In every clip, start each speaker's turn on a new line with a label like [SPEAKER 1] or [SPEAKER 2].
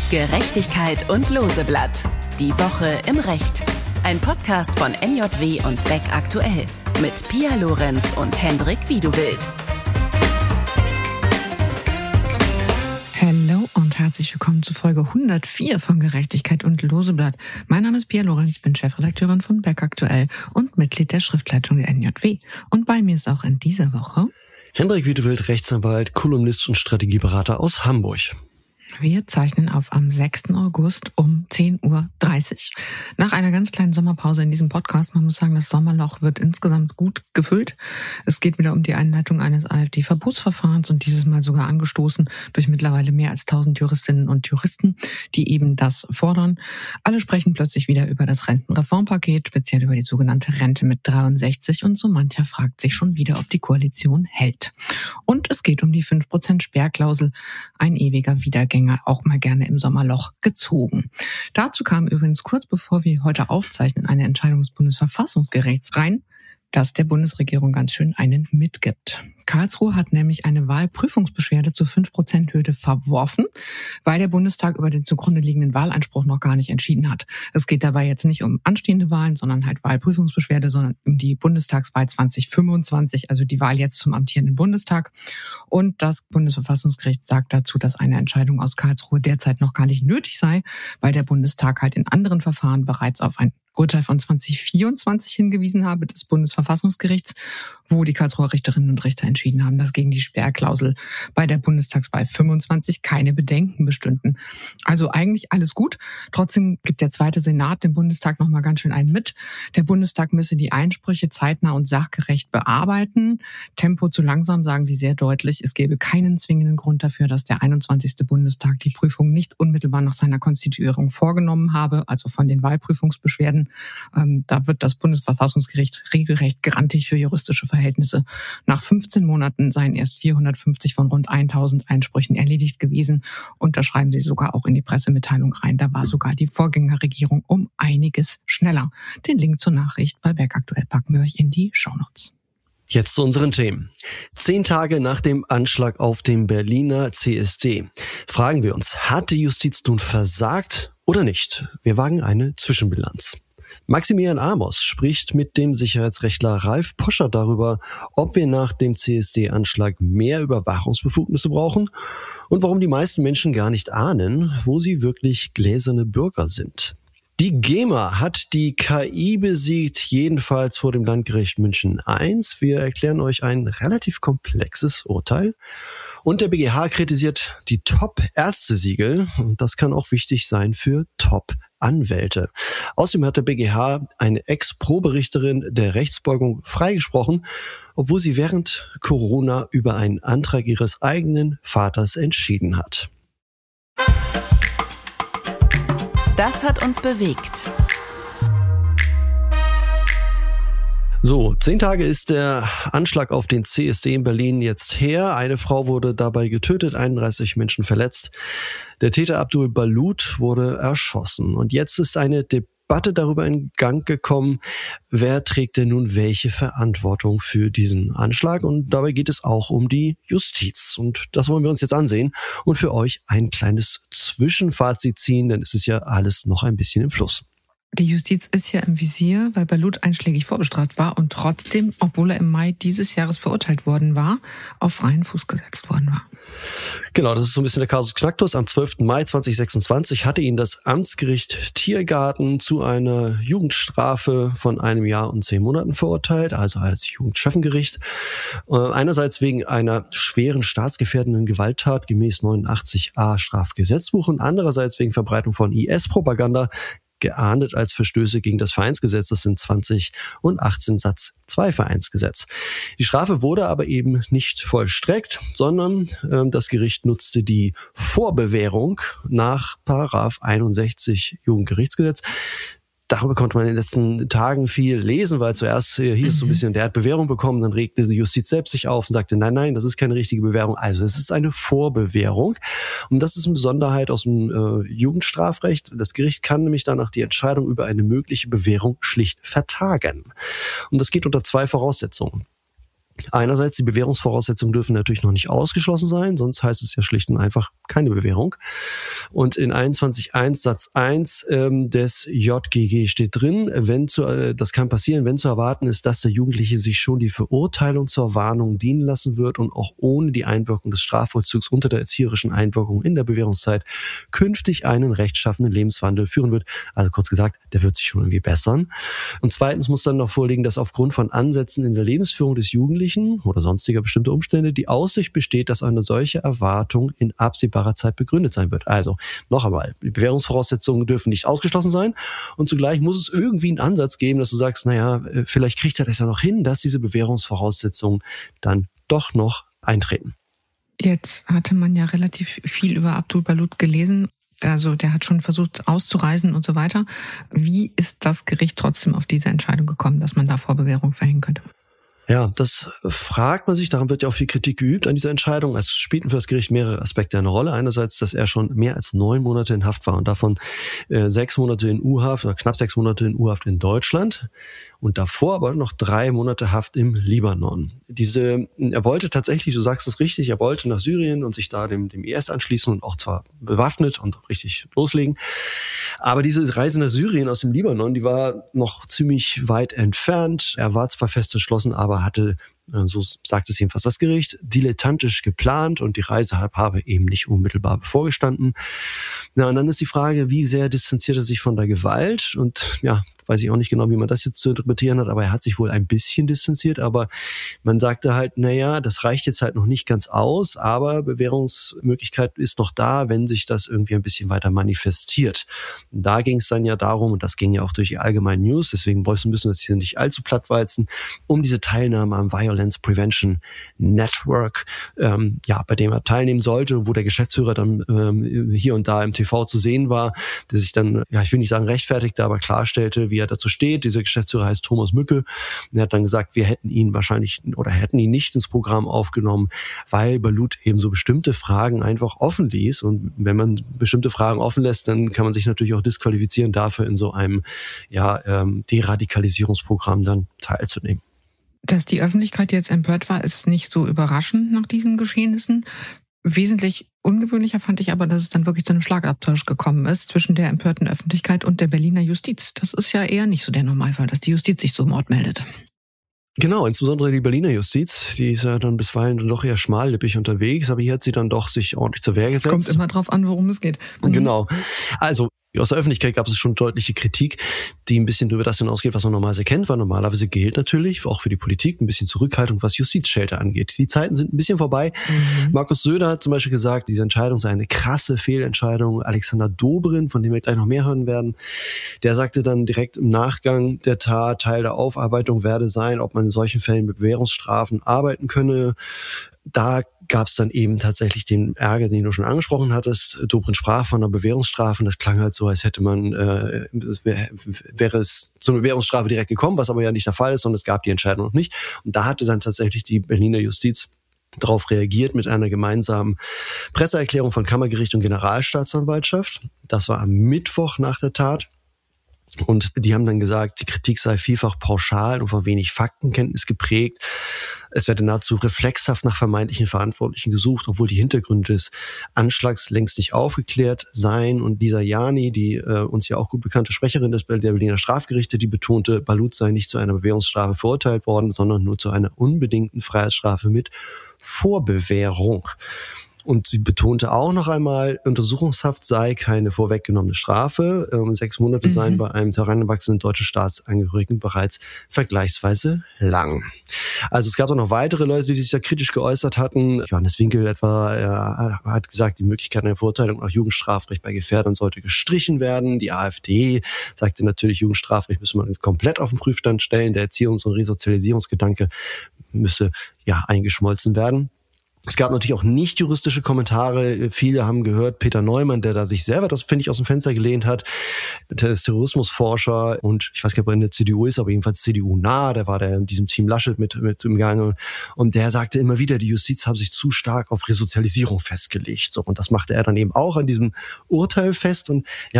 [SPEAKER 1] Gerechtigkeit und Loseblatt. Die Woche im Recht. Ein Podcast von NJW und Beck Aktuell. Mit Pia Lorenz und Hendrik Wiedewild.
[SPEAKER 2] Hallo und herzlich willkommen zu Folge 104 von Gerechtigkeit und Loseblatt. Mein Name ist Pia Lorenz, ich bin Chefredakteurin von Beck Aktuell und Mitglied der Schriftleitung der NJW. Und bei mir ist auch in dieser Woche
[SPEAKER 3] Hendrik Wiedewild, Rechtsanwalt, Kolumnist und Strategieberater aus Hamburg.
[SPEAKER 2] Wir zeichnen auf am 6. August um 10.30 Uhr. Nach einer ganz kleinen Sommerpause in diesem Podcast. Man muss sagen, das Sommerloch wird insgesamt gut gefüllt. Es geht wieder um die Einleitung eines AfD-Verbotsverfahrens und dieses Mal sogar angestoßen durch mittlerweile mehr als 1000 Juristinnen und Juristen, die eben das fordern. Alle sprechen plötzlich wieder über das Rentenreformpaket, speziell über die sogenannte Rente mit 63 und so mancher fragt sich schon wieder, ob die Koalition hält. Und es geht um die 5% Sperrklausel, ein ewiger Wiedergänger, auch mal gerne im Sommerloch gezogen. Dazu kam übrigens kurz bevor wir heute aufzeichnen eine Entscheidung des Bundesverfassungsgerichts rein, dass der Bundesregierung ganz schön einen mitgibt. Karlsruhe hat nämlich eine Wahlprüfungsbeschwerde zur 5%-Hürde verworfen, weil der Bundestag über den zugrunde liegenden Wahleinspruch noch gar nicht entschieden hat. Es geht dabei jetzt nicht um anstehende Wahlen, sondern halt Wahlprüfungsbeschwerde, sondern um die Bundestagswahl 2025, also die Wahl jetzt zum amtierenden Bundestag. Und das Bundesverfassungsgericht sagt dazu, dass eine Entscheidung aus Karlsruhe derzeit noch gar nicht nötig sei, weil der Bundestag halt in anderen Verfahren bereits auf ein Urteil von 2024 hingewiesen habe des Bundesverfassungsgerichts, wo die Karlsruher Richterinnen und Richter entschieden haben, dass gegen die Sperrklausel bei der Bundestagswahl 25 keine Bedenken bestünden. Also eigentlich alles gut. Trotzdem gibt der zweite Senat dem Bundestag nochmal ganz schön einen mit. Der Bundestag müsse die Einsprüche zeitnah und sachgerecht bearbeiten. Tempo zu langsam, sagen die sehr deutlich. Es gäbe keinen zwingenden Grund dafür, dass der 21. Bundestag die Prüfung nicht unmittelbar nach seiner Konstituierung vorgenommen habe, also von den Wahlprüfungsbeschwerden. Da wird das Bundesverfassungsgericht regelrecht grantig für juristische Verhältnisse. Nach 15 Monaten seien erst 450 von rund 1000 Einsprüchen erledigt gewesen. Und da schreiben sie sogar auch in die Pressemitteilung rein. Da war sogar die Vorgängerregierung um einiges schneller. Den Link zur Nachricht bei Beck Aktuell packen wir euch in die Shownotes.
[SPEAKER 3] Jetzt zu unseren Themen. 10 Tage nach dem Anschlag auf dem Berliner CSD fragen wir uns, hat die Justiz nun versagt oder nicht? Wir wagen eine Zwischenbilanz. Maximilian Amos spricht mit dem Sicherheitsrechtler Ralf Poscher darüber, ob wir nach dem CSD-Anschlag mehr Überwachungsbefugnisse brauchen und warum die meisten Menschen gar nicht ahnen, wo sie wirklich gläserne Bürger sind. Die GEMA hat die KI besiegt, jedenfalls vor dem Landgericht München I. Wir erklären euch ein relativ komplexes Urteil. Und der BGH kritisiert die Top-Ärzte-Siegel. Und das kann auch wichtig sein für Top-Anwälte. Außerdem hat der BGH eine Ex-Pro-Berichterin der Rechtsbeugung freigesprochen, obwohl sie während Corona über einen Antrag ihres eigenen Vaters entschieden hat.
[SPEAKER 1] Das hat uns bewegt.
[SPEAKER 3] So, 10 Tage ist der Anschlag auf den CSD in Berlin jetzt her. Eine Frau wurde dabei getötet, 31 Menschen verletzt. Der Täter Abdul Balut wurde erschossen. Und jetzt ist eine Debatte darüber in Gang gekommen, wer trägt denn nun welche Verantwortung für diesen Anschlag? Und dabei geht es auch um die Justiz. Und das wollen wir uns jetzt ansehen und für euch ein kleines Zwischenfazit ziehen, denn es ist ja alles noch ein bisschen im Fluss.
[SPEAKER 2] Die Justiz ist ja im Visier, weil Balut einschlägig vorbestraft war und trotzdem, obwohl er im Mai dieses Jahres verurteilt worden war, auf freien Fuß gesetzt worden war.
[SPEAKER 3] Genau, das ist so ein bisschen der Kasus Knacktus. Am 12. Mai 2026 hatte ihn das Amtsgericht Tiergarten zu einer Jugendstrafe von 1 Jahr und 10 Monaten verurteilt, also als Jugendschöffengericht. Einerseits wegen einer schweren staatsgefährdenden Gewalttat gemäß 89a Strafgesetzbuch und andererseits wegen Verbreitung von IS-Propaganda, geahndet als Verstöße gegen das Vereinsgesetz. Das sind 20 und 18 Satz 2 Vereinsgesetz. Die Strafe wurde aber eben nicht vollstreckt, sondern das Gericht nutzte die Vorbewährung nach Paragraph 61 Jugendgerichtsgesetz. Darüber konnte man in den letzten Tagen viel lesen, weil zuerst hieß es so ein bisschen, der hat Bewährung bekommen, dann regte die Justiz selbst sich auf und sagte, nein, das ist keine richtige Bewährung. Also es ist eine Vorbewährung. Und das ist eine Besonderheit aus dem Jugendstrafrecht. Das Gericht kann nämlich danach die Entscheidung über eine mögliche Bewährung schlicht vertagen. Und das geht unter 2 Voraussetzungen. Einerseits, die Bewährungsvoraussetzungen dürfen natürlich noch nicht ausgeschlossen sein, sonst heißt es ja schlicht und einfach keine Bewährung. Und in 21.1 Satz 1 des JGG steht drin, das kann passieren, wenn zu erwarten ist, dass der Jugendliche sich schon die Verurteilung zur Warnung dienen lassen wird und auch ohne die Einwirkung des Strafvollzugs unter der erzieherischen Einwirkung in der Bewährungszeit künftig einen rechtschaffenen Lebenswandel führen wird. Also kurz gesagt, der wird sich schon irgendwie bessern. Und zweitens muss dann noch vorliegen, dass aufgrund von Ansätzen in der Lebensführung des Jugendlichen oder sonstiger bestimmte Umstände die Aussicht besteht, dass eine solche Erwartung in absehbarer Zeit begründet sein wird. Also noch einmal, die Bewährungsvoraussetzungen dürfen nicht ausgeschlossen sein und zugleich muss es irgendwie einen Ansatz geben, dass du sagst, naja, vielleicht kriegt er das ja noch hin, dass diese Bewährungsvoraussetzungen dann doch noch eintreten.
[SPEAKER 2] Jetzt hatte man ja relativ viel über Abdul Balut gelesen. Also der hat schon versucht auszureisen und so weiter. Wie ist das Gericht trotzdem auf diese Entscheidung gekommen, dass man da Vorbewährung verhängen könnte?
[SPEAKER 3] Ja, das fragt man sich, daran wird ja auch viel Kritik geübt an dieser Entscheidung. Es spielten für das Gericht mehrere Aspekte eine Rolle. Einerseits, dass er schon mehr als 9 Monate in Haft war und davon 6 Monate in U-Haft oder knapp 6 Monate in U-Haft in Deutschland und davor aber noch 3 Monate Haft im Libanon. Er wollte tatsächlich, du sagst es richtig, er wollte nach Syrien und sich da dem IS anschließen und auch zwar bewaffnet und richtig loslegen. Aber diese Reise nach Syrien aus dem Libanon, die war noch ziemlich weit entfernt. Er war zwar fest entschlossen, aber hatte, so sagt es jedenfalls das Gericht, dilettantisch geplant und die Reise habe eben nicht unmittelbar bevorgestanden. Na, und dann ist die Frage, wie sehr distanziert er sich von der Gewalt? Und ja, weiß ich auch nicht genau, wie man das jetzt zu interpretieren hat, aber er hat sich wohl ein bisschen distanziert, aber man sagte halt, naja, das reicht jetzt halt noch nicht ganz aus, aber Bewährungsmöglichkeit ist noch da, wenn sich das irgendwie ein bisschen weiter manifestiert. Und da ging es dann ja darum, und das ging ja auch durch die allgemeinen News, deswegen müssen wir das hier nicht allzu plattwalzen, um diese Teilnahme am Violence Prevention Network, bei dem er teilnehmen sollte und wo der Geschäftsführer dann hier und da im TV zu sehen war, der sich dann, ich will nicht sagen rechtfertigte, aber klarstellte, wie er dazu steht. Dieser Geschäftsführer heißt Thomas Mücke. Er hat dann gesagt, wir hätten ihn nicht ins Programm aufgenommen, weil Balut eben so bestimmte Fragen einfach offen ließ. Und wenn man bestimmte Fragen offen lässt, dann kann man sich natürlich auch disqualifizieren, dafür in so einem Deradikalisierungsprogramm dann teilzunehmen.
[SPEAKER 2] Dass die Öffentlichkeit jetzt empört war, ist nicht so überraschend nach diesen Geschehnissen. Wesentlich ungewöhnlicher fand ich aber, dass es dann wirklich zu einem Schlagabtausch gekommen ist zwischen der empörten Öffentlichkeit und der Berliner Justiz. Das ist ja eher nicht so der Normalfall, dass die Justiz sich so im Ort meldet.
[SPEAKER 3] Genau, insbesondere die Berliner Justiz, die ist ja dann bisweilen doch eher schmallippig unterwegs, aber hier hat sie dann doch sich ordentlich zur Wehr gesetzt.
[SPEAKER 2] Kommt immer drauf an, worum es geht.
[SPEAKER 3] Genau. Also aus der Öffentlichkeit gab es schon deutliche Kritik, die ein bisschen über das hinausgeht, was man normalerweise kennt, weil normalerweise gilt natürlich auch für die Politik ein bisschen Zurückhaltung, was Justizschelte angeht. Die Zeiten sind ein bisschen vorbei. Markus Söder hat zum Beispiel gesagt, diese Entscheidung sei eine krasse Fehlentscheidung. Alexander Dobrindt, von dem wir gleich noch mehr hören werden, der sagte dann direkt im Nachgang der Tat, Teil der Aufarbeitung werde sein, ob man in solchen Fällen mit Bewährungsstrafen arbeiten könne. Da gab es dann eben tatsächlich den Ärger, den du schon angesprochen hattest. Dobrindt sprach von einer Bewährungsstrafe und das klang halt so, als hätte man, wäre es zu einer Bewährungsstrafe direkt gekommen, was aber ja nicht der Fall ist, sondern es gab die Entscheidung noch nicht. Und da hatte dann tatsächlich die Berliner Justiz darauf reagiert mit einer gemeinsamen Presseerklärung von Kammergericht und Generalstaatsanwaltschaft. Das war am Mittwoch nach der Tat. Und die haben dann gesagt, die Kritik sei vielfach pauschal und von wenig Faktenkenntnis geprägt. Es werde nahezu reflexhaft nach vermeintlichen Verantwortlichen gesucht, obwohl die Hintergründe des Anschlags längst nicht aufgeklärt seien. Und Lisa Jani, die uns ja auch gut bekannte Sprecherin der Berliner Strafgerichte, die betonte, Balut sei nicht zu einer Bewährungsstrafe verurteilt worden, sondern nur zu einer unbedingten Freiheitsstrafe mit Vorbewährung. Und sie betonte auch noch einmal, Untersuchungshaft sei keine vorweggenommene Strafe. 6 Monate seien bei einem herangewachsenen deutschen Staatsangehörigen bereits vergleichsweise lang. Also es gab auch noch weitere Leute, die sich da kritisch geäußert hatten. Johannes Winkel etwa hat gesagt, die Möglichkeit einer Verurteilung nach Jugendstrafrecht bei Gefährdern sollte gestrichen werden. Die AfD sagte natürlich, Jugendstrafrecht müsse man komplett auf den Prüfstand stellen. Der Erziehungs- und Resozialisierungsgedanke müsse eingeschmolzen werden. Es gab natürlich auch nicht juristische Kommentare. Viele haben gehört, Peter Neumann, der da sich selber, das finde ich, aus dem Fenster gelehnt hat, der ist Terrorismusforscher und ich weiß gar nicht, ob er in der CDU ist, aber jedenfalls CDU-nah, der war der in diesem Team Laschet mit im Gange und der sagte immer wieder, die Justiz habe sich zu stark auf Resozialisierung festgelegt. So, und das machte er dann eben auch an diesem Urteil fest und ja, für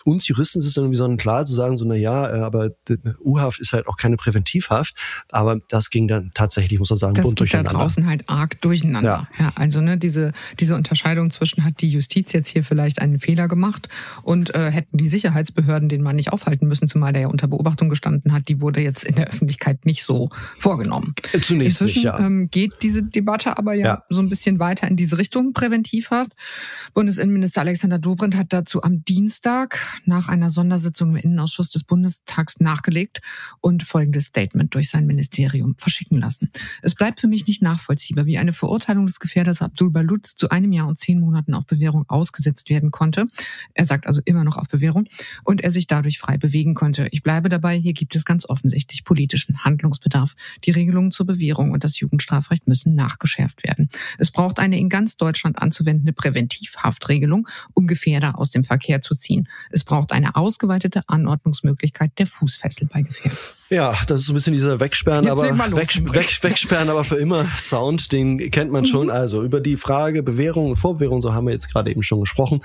[SPEAKER 3] uns Juristen ist es irgendwie so klar zu sagen, so aber U-Haft ist halt auch keine Präventivhaft. Aber das ging dann tatsächlich, muss man sagen, bunt durcheinander.
[SPEAKER 2] Das geht da draußen halt arg durcheinander. Ja, also diese Unterscheidung zwischen, hat die Justiz jetzt hier vielleicht einen Fehler gemacht und hätten die Sicherheitsbehörden den Mann nicht aufhalten müssen, zumal der ja unter Beobachtung gestanden hat, die wurde jetzt in der Öffentlichkeit nicht so vorgenommen.
[SPEAKER 3] Zunächst
[SPEAKER 2] Inzwischen
[SPEAKER 3] nicht, ja.
[SPEAKER 2] Geht diese Debatte aber so ein bisschen weiter in diese Richtung, Präventivhaft. Bundesinnenminister Alexander Dobrindt hat dazu am Dienstag nach einer Sondersitzung im Innenausschuss des Bundestags nachgelegt und folgendes Statement durch sein Ministerium verschicken lassen. Es bleibt für mich nicht nachvollziehbar, wie eine Verurteilung des Gefährders Abdul Balut zu 1 Jahr und 10 Monaten auf Bewährung ausgesetzt werden konnte. Er sagt also immer noch auf Bewährung und er sich dadurch frei bewegen konnte. Ich bleibe dabei, hier gibt es ganz offensichtlich politischen Handlungsbedarf. Die Regelungen zur Bewährung und das Jugendstrafrecht müssen nachgeschärft werden. Es braucht eine in ganz Deutschland anzuwendende Präventivhaftregelung, um Gefährder aus dem Verkehr zu ziehen. Es braucht eine ausgeweitete Anordnungsmöglichkeit der Fußfessel bei Gefährdern.
[SPEAKER 3] Ja, das ist so ein bisschen dieser Wegsperren, Wegsperren, aber für immer Sound, den kennt man schon. Also über die Frage Bewährung und Vorbewährung, so haben wir jetzt gerade eben schon gesprochen.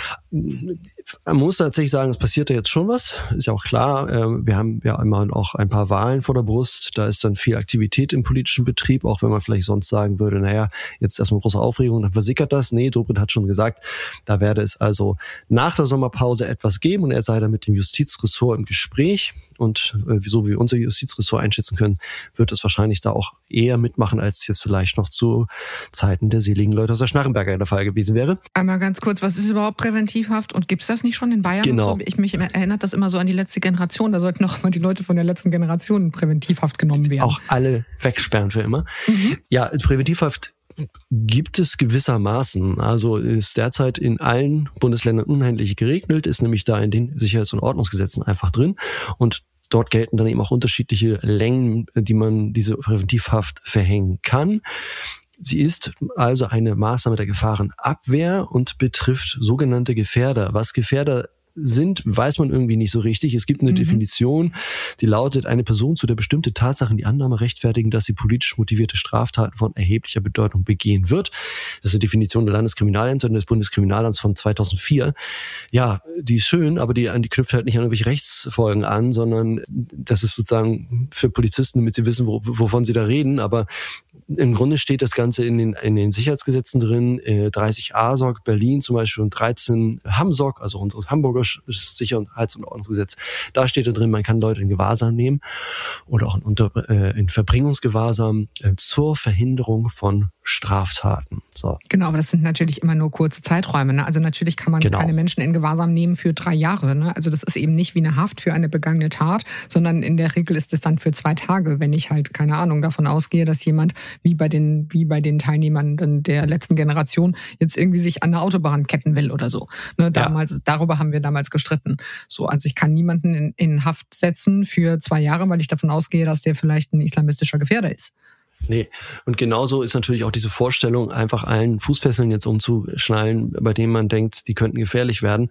[SPEAKER 3] Man muss tatsächlich sagen, es passiert ja jetzt schon was. Ist ja auch klar, wir haben ja immer auch ein paar Wahlen vor der Brust. Da ist dann viel Aktivität im politischen Betrieb, auch wenn man vielleicht sonst sagen würde, jetzt erstmal große Aufregung, dann versickert das. Nee, Dobrindt hat schon gesagt, da werde es also nach der Sommerpause etwas geben und er sei dann mit dem Justizressort im Gespräch. Und so wie wir unser Justizressort einschätzen können, wird es wahrscheinlich da auch eher mitmachen, als jetzt vielleicht noch zu Zeiten der seligen Leute aus der Schnarrenberger der Fall gewesen wäre.
[SPEAKER 2] Einmal ganz kurz, was ist überhaupt Präventivhaft und gibt's das nicht schon in Bayern?
[SPEAKER 3] Genau.
[SPEAKER 2] So? Mich erinnert das immer so an die letzte Generation, da sollten noch mal die Leute von der letzten Generation in Präventivhaft genommen werden.
[SPEAKER 3] Auch alle wegsperren für immer. Ja, Präventivhaft gibt es gewissermaßen. Also ist derzeit in allen Bundesländern uneinheitlich geregelt, ist nämlich da in den Sicherheits- und Ordnungsgesetzen einfach drin und dort gelten dann eben auch unterschiedliche Längen, die man diese Präventivhaft verhängen kann. Sie ist also eine Maßnahme der Gefahrenabwehr und betrifft sogenannte Gefährder. Was Gefährder sind, weiß man irgendwie nicht so richtig. Es gibt eine Definition, die lautet, eine Person, zu der bestimmte Tatsachen die Annahme rechtfertigen, dass sie politisch motivierte Straftaten von erheblicher Bedeutung begehen wird. Das ist eine Definition der Landeskriminalämter und des Bundeskriminalamts von 2004. Ja, die ist schön, aber die knüpft halt nicht an irgendwelche Rechtsfolgen an, sondern das ist sozusagen für Polizisten, damit sie wissen, wovon sie da reden. Aber im Grunde steht das Ganze in den Sicherheitsgesetzen drin, 30 ASOG Berlin zum Beispiel und 13 HAMSOG, also unseres Hamburger Sicherheits- und Ordnungsgesetz. Da steht da drin, man kann Leute in Gewahrsam nehmen oder auch in Verbringungsgewahrsam zur Verhinderung von Straftaten. So.
[SPEAKER 2] Genau, aber das sind natürlich immer nur kurze Zeiträume. Ne? Also natürlich kann man keine Menschen in Gewahrsam nehmen für 3 Jahre. Ne? Also das ist eben nicht wie eine Haft für eine begangene Tat, sondern in der Regel ist es dann für 2 Tage, wenn ich halt, keine Ahnung, davon ausgehe, dass jemand wie bei den Teilnehmern der letzten Generation jetzt irgendwie sich an der Autobahn ketten will oder so. Ne? Darüber haben wir damals gestritten. So, also ich kann niemanden in Haft setzen für 2 Jahre, weil ich davon ausgehe, dass der vielleicht ein islamistischer Gefährder ist.
[SPEAKER 3] Nee, und genauso ist natürlich auch diese Vorstellung, einfach allen Fußfesseln jetzt umzuschnallen, bei denen man denkt, die könnten gefährlich werden,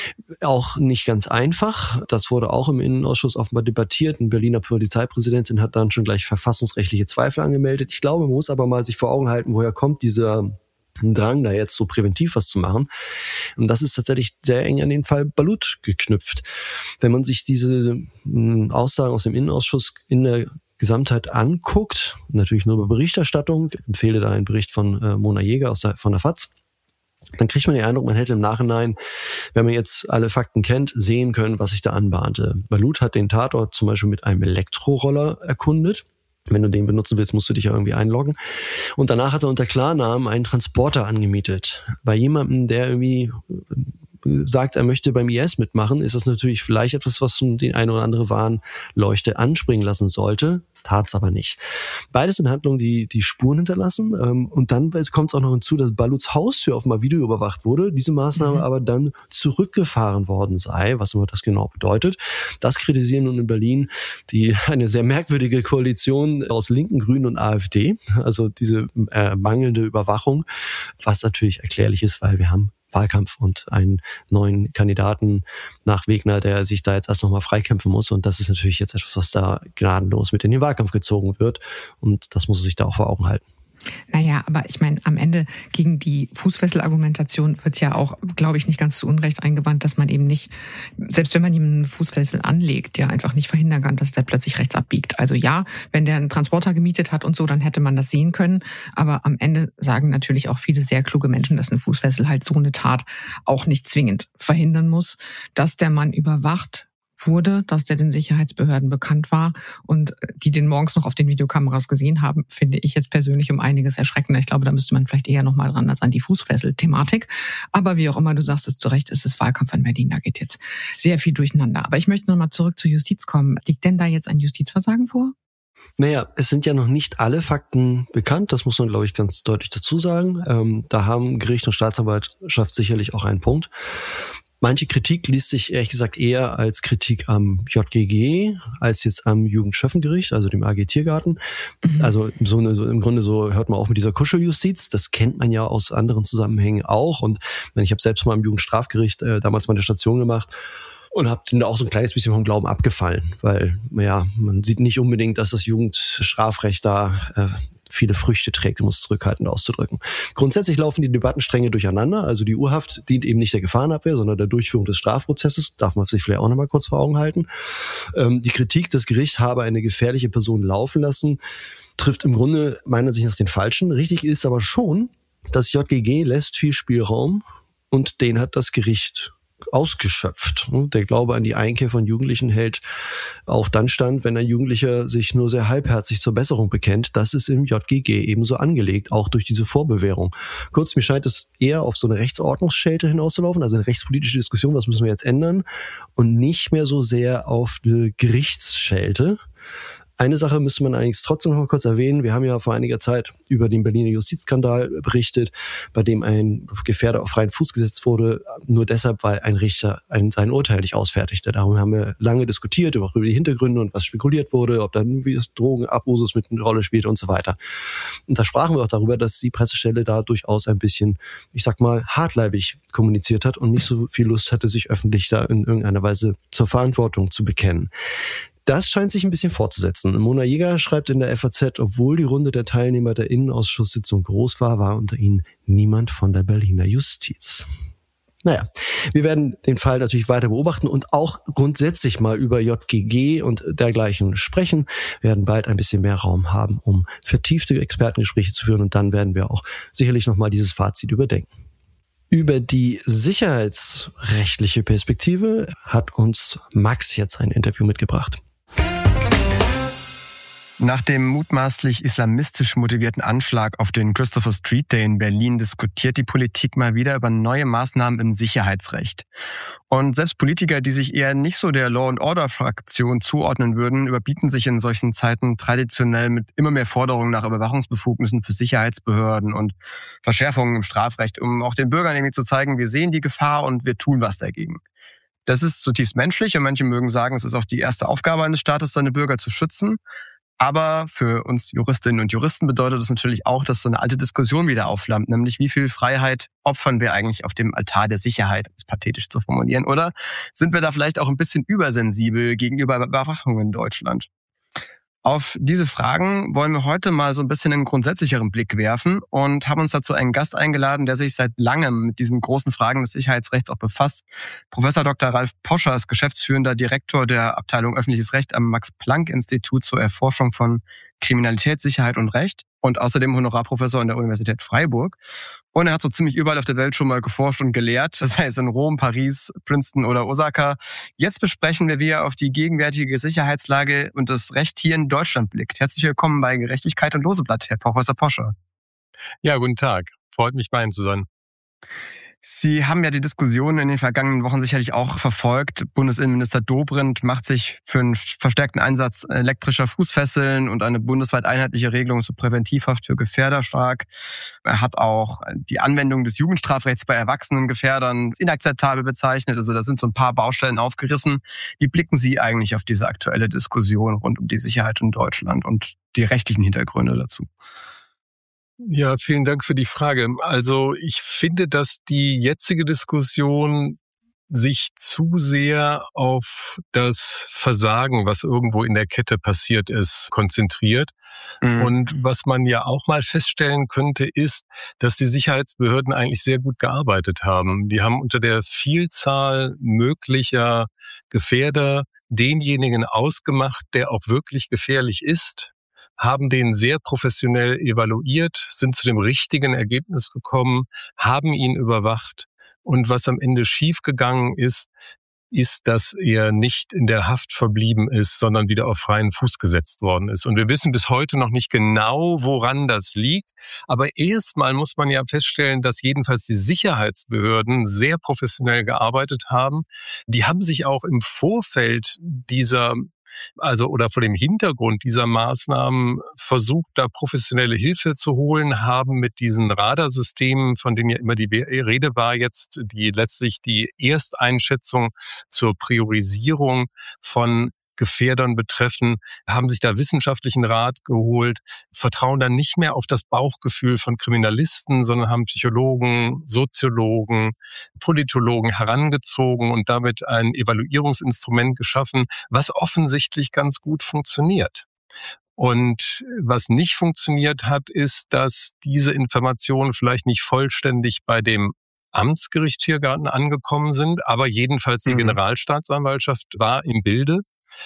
[SPEAKER 3] auch nicht ganz einfach. Das wurde auch im Innenausschuss offenbar debattiert. Eine Berliner Polizeipräsidentin hat dann schon gleich verfassungsrechtliche Zweifel angemeldet. Ich glaube, man muss aber mal sich vor Augen halten, woher kommt dieser Drang, da jetzt so präventiv was zu machen. Und das ist tatsächlich sehr eng an den Fall Balut geknüpft. Wenn man sich diese Aussagen aus dem Innenausschuss in der Gesamtheit anguckt, natürlich nur über Berichterstattung, ich empfehle da einen Bericht von Mona Jäger von der FAZ, dann kriegt man den Eindruck, man hätte im Nachhinein, wenn man jetzt alle Fakten kennt, sehen können, was sich da anbahnte. Balut hat den Tatort zum Beispiel mit einem Elektroroller erkundet. Wenn du den benutzen willst, musst du dich ja irgendwie einloggen. Und danach hat er unter Klarnamen einen Transporter angemietet. Bei jemandem, der irgendwie sagt, er möchte beim IS mitmachen, ist das natürlich vielleicht etwas, was den eine oder andere Warnleuchte anspringen lassen sollte. Tat's aber nicht. Beides sind Handlungen, die Spuren hinterlassen. Und dann kommt es auch noch hinzu, dass Baluts Haustür offenbar videoüberwacht wurde, diese Maßnahme aber dann zurückgefahren worden sei, was immer das genau bedeutet. Das kritisieren nun in Berlin eine sehr merkwürdige Koalition aus Linken, Grünen und AfD. Also diese mangelnde Überwachung, was natürlich erklärlich ist, weil wir haben Wahlkampf und einen neuen Kandidaten nach Wegner, der sich da jetzt erst nochmal freikämpfen muss. Und das ist natürlich jetzt etwas, was da gnadenlos mit in den Wahlkampf gezogen wird. Und das muss er sich da auch vor Augen halten.
[SPEAKER 2] Naja, aber ich meine, am Ende gegen die Fußfessel-Argumentation wird ja auch, glaube ich, nicht ganz zu Unrecht eingewandt, dass man eben nicht, selbst wenn man ihm einen Fußfessel anlegt, ja einfach nicht verhindern kann, dass der plötzlich rechts abbiegt. Also ja, wenn der einen Transporter gemietet hat und so, dann hätte man das sehen können. Aber am Ende sagen natürlich auch viele sehr kluge Menschen, dass eine Fußfessel halt so eine Tat auch nicht zwingend verhindern muss, dass der Mann überwacht wurde, dass der den Sicherheitsbehörden bekannt war und die den morgens noch auf den Videokameras gesehen haben, finde ich jetzt persönlich um einiges erschreckender. Ich glaube, da müsste man vielleicht eher noch mal ran als an die Fußfessel-Thematik. Aber wie auch immer, du sagst es zu Recht, es ist Wahlkampf in Berlin, da geht jetzt sehr viel durcheinander. Aber ich möchte noch mal zurück zur Justiz kommen. Liegt denn da jetzt ein Justizversagen vor?
[SPEAKER 3] Naja, es sind ja noch nicht alle Fakten bekannt, das muss man, glaube ich, ganz deutlich dazu sagen. Da haben Gericht und Staatsanwaltschaft sicherlich auch einen Punkt. Manche Kritik liest sich ehrlich gesagt eher als Kritik am JGG als jetzt am Jugendschöffengericht, also dem AG Tiergarten. Also im Grunde so hört man auch mit dieser Kuscheljustiz. Das kennt man ja aus anderen Zusammenhängen auch. Und ich habe selbst mal im Jugendstrafgericht damals meine Station gemacht und habe dann auch so ein kleines bisschen vom Glauben abgefallen, weil man sieht nicht unbedingt, dass das Jugendstrafrecht da viele Früchte trägt, um es zurückhaltend auszudrücken. Grundsätzlich laufen die Debattenstränge durcheinander. Also die Urhaft dient eben nicht der Gefahrenabwehr, sondern der Durchführung des Strafprozesses. Darf man sich vielleicht auch noch mal kurz vor Augen halten. Die Kritik, das Gericht habe eine gefährliche Person laufen lassen, trifft im Grunde meiner Sicht nach den Falschen. Richtig ist aber schon, das JGG lässt viel Spielraum und den hat das Gericht ausgeschöpft. Der Glaube an die Einkehr von Jugendlichen hält auch dann stand, wenn ein Jugendlicher sich nur sehr halbherzig zur Besserung bekennt. Das ist im JGG ebenso angelegt, auch durch diese Vorbewährung. Kurz, mir scheint es eher auf so eine Rechtsordnungsschelte hinauszulaufen, also eine rechtspolitische Diskussion, was müssen wir jetzt ändern, und nicht mehr so sehr auf eine Gerichtsschelte. Eine Sache müsste man allerdings trotzdem noch mal kurz erwähnen. Wir haben ja vor einiger Zeit über den Berliner Justizskandal berichtet, bei dem ein Gefährder auf freien Fuß gesetzt wurde, nur deshalb, weil ein Richter sein Urteil nicht ausfertigte. Darum haben wir lange diskutiert, auch über die Hintergründe und was spekuliert wurde, ob da irgendwie das Drogenabusus mit eine Rolle spielt und so weiter. Und da sprachen wir auch darüber, dass die Pressestelle da durchaus ein bisschen, ich sag mal, hartleibig kommuniziert hat und nicht so viel Lust hatte, sich öffentlich da in irgendeiner Weise zur Verantwortung zu bekennen. Das scheint sich ein bisschen fortzusetzen. Mona Jäger schreibt in der FAZ, obwohl die Runde der Teilnehmer der Innenausschusssitzung groß war unter ihnen niemand von der Berliner Justiz. Naja, wir werden den Fall natürlich weiter beobachten und auch grundsätzlich mal über JGG und dergleichen sprechen. Wir werden bald ein bisschen mehr Raum haben, um vertiefte Expertengespräche zu führen und dann werden wir auch sicherlich nochmal dieses Fazit überdenken. Über die sicherheitsrechtliche Perspektive hat uns Max jetzt ein Interview mitgebracht.
[SPEAKER 4] Nach dem mutmaßlich islamistisch motivierten Anschlag auf den Christopher Street Day in Berlin diskutiert die Politik mal wieder über neue Maßnahmen im Sicherheitsrecht. Und selbst Politiker, die sich eher nicht so der Law-and-Order-Fraktion zuordnen würden, überbieten sich in solchen Zeiten traditionell mit immer mehr Forderungen nach Überwachungsbefugnissen für Sicherheitsbehörden und Verschärfungen im Strafrecht, um auch den Bürgern irgendwie zu zeigen, wir sehen die Gefahr und wir tun was dagegen. Das ist zutiefst menschlich und manche mögen sagen, es ist auch die erste Aufgabe eines Staates, seine Bürger zu schützen. Aber für uns Juristinnen und Juristen bedeutet das natürlich auch, dass so eine alte Diskussion wieder aufflammt, nämlich wie viel Freiheit opfern wir eigentlich auf dem Altar der Sicherheit, um es pathetisch zu formulieren, oder sind wir da vielleicht auch ein bisschen übersensibel gegenüber Überwachung in Deutschland? Auf diese Fragen wollen wir heute mal so ein bisschen einen grundsätzlicheren Blick werfen und haben uns dazu einen Gast eingeladen, der sich seit langem mit diesen großen Fragen des Sicherheitsrechts auch befasst. Professor Dr. Ralf Poscher ist geschäftsführender Direktor der Abteilung Öffentliches Recht am Max-Planck-Institut zur Erforschung von Kriminalität, Sicherheit und Recht und außerdem Honorarprofessor an der Universität Freiburg. Und er hat so ziemlich überall auf der Welt schon mal geforscht und gelehrt, das heißt in Rom, Paris, Princeton oder Osaka. Jetzt besprechen wir, wie er auf die gegenwärtige Sicherheitslage und das Recht hier in Deutschland blickt. Herzlich willkommen bei Gerechtigkeit und Loseblatt, Herr Professor Poscher.
[SPEAKER 5] Ja, guten Tag. Freut mich, bei Ihnen zu sein.
[SPEAKER 4] Sie haben ja die Diskussion in den vergangenen Wochen sicherlich auch verfolgt. Bundesinnenminister Dobrindt macht sich für einen verstärkten Einsatz elektrischer Fußfesseln und eine bundesweit einheitliche Regelung zur Präventivhaft für Gefährder stark. Er hat auch die Anwendung des Jugendstrafrechts bei erwachsenen Gefährdern als inakzeptabel bezeichnet. Also da sind so ein paar Baustellen aufgerissen. Wie blicken Sie eigentlich auf diese aktuelle Diskussion rund um die Sicherheit in Deutschland und die rechtlichen Hintergründe dazu?
[SPEAKER 5] Ja, vielen Dank für die Frage. Also ich finde, dass die jetzige Diskussion sich zu sehr auf das Versagen, was irgendwo in der Kette passiert ist, konzentriert. Und was man ja auch mal feststellen könnte, ist, dass die Sicherheitsbehörden eigentlich sehr gut gearbeitet haben. Die haben unter der Vielzahl möglicher Gefährder denjenigen ausgemacht, der auch wirklich gefährlich ist, haben den sehr professionell evaluiert, sind zu dem richtigen Ergebnis gekommen, haben ihn überwacht. Und was am Ende schiefgegangen ist, dass er nicht in der Haft verblieben ist, sondern wieder auf freien Fuß gesetzt worden ist. Und wir wissen bis heute noch nicht genau, woran das liegt. Aber erstmal muss man ja feststellen, dass jedenfalls die Sicherheitsbehörden sehr professionell gearbeitet haben. Die haben sich auch im Vorfeld oder vor dem Hintergrund dieser Maßnahmen versucht, da professionelle Hilfe zu holen, haben mit diesen Radarsystemen, von denen ja immer die Rede war jetzt, die letztlich die Ersteinschätzung zur Priorisierung von Gefährdern betreffen, haben sich da wissenschaftlichen Rat geholt, vertrauen dann nicht mehr auf das Bauchgefühl von Kriminalisten, sondern haben Psychologen, Soziologen, Politologen herangezogen und damit ein Evaluierungsinstrument geschaffen, was offensichtlich ganz gut funktioniert. Und was nicht funktioniert hat, ist, dass diese Informationen vielleicht nicht vollständig bei dem Amtsgericht Tiergarten angekommen sind, aber jedenfalls die Generalstaatsanwaltschaft war im Bilde.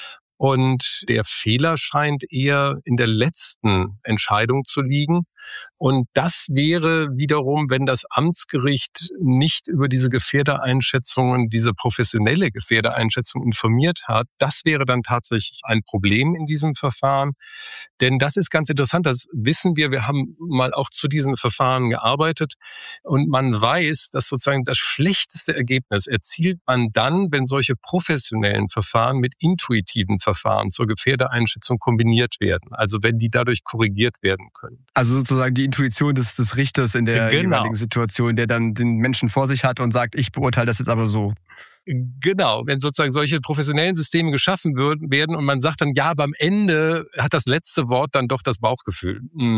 [SPEAKER 5] Und der Fehler scheint eher in der letzten Entscheidung zu liegen. Und das wäre wiederum, wenn das Amtsgericht nicht über diese Gefährdereinschätzungen, diese professionelle Gefährdereinschätzung informiert hat, das wäre dann tatsächlich ein Problem in diesem Verfahren. Denn das ist ganz interessant, das wissen wir. Wir haben mal auch zu diesen Verfahren gearbeitet. Und man weiß, dass sozusagen das schlechteste Ergebnis erzielt man dann, wenn solche professionellen Verfahren mit intuitiven Verfahren zur Gefährdereinschätzung kombiniert werden. Also wenn die dadurch korrigiert werden können.
[SPEAKER 4] Also sozusagen die Intuition des Richters in der jeweiligen Situation, der dann den Menschen vor sich hat und sagt, ich beurteile das jetzt aber so.
[SPEAKER 5] Genau, wenn sozusagen solche professionellen Systeme geschaffen werden und man sagt dann, ja, aber am Ende hat das letzte Wort dann doch das Bauchgefühl.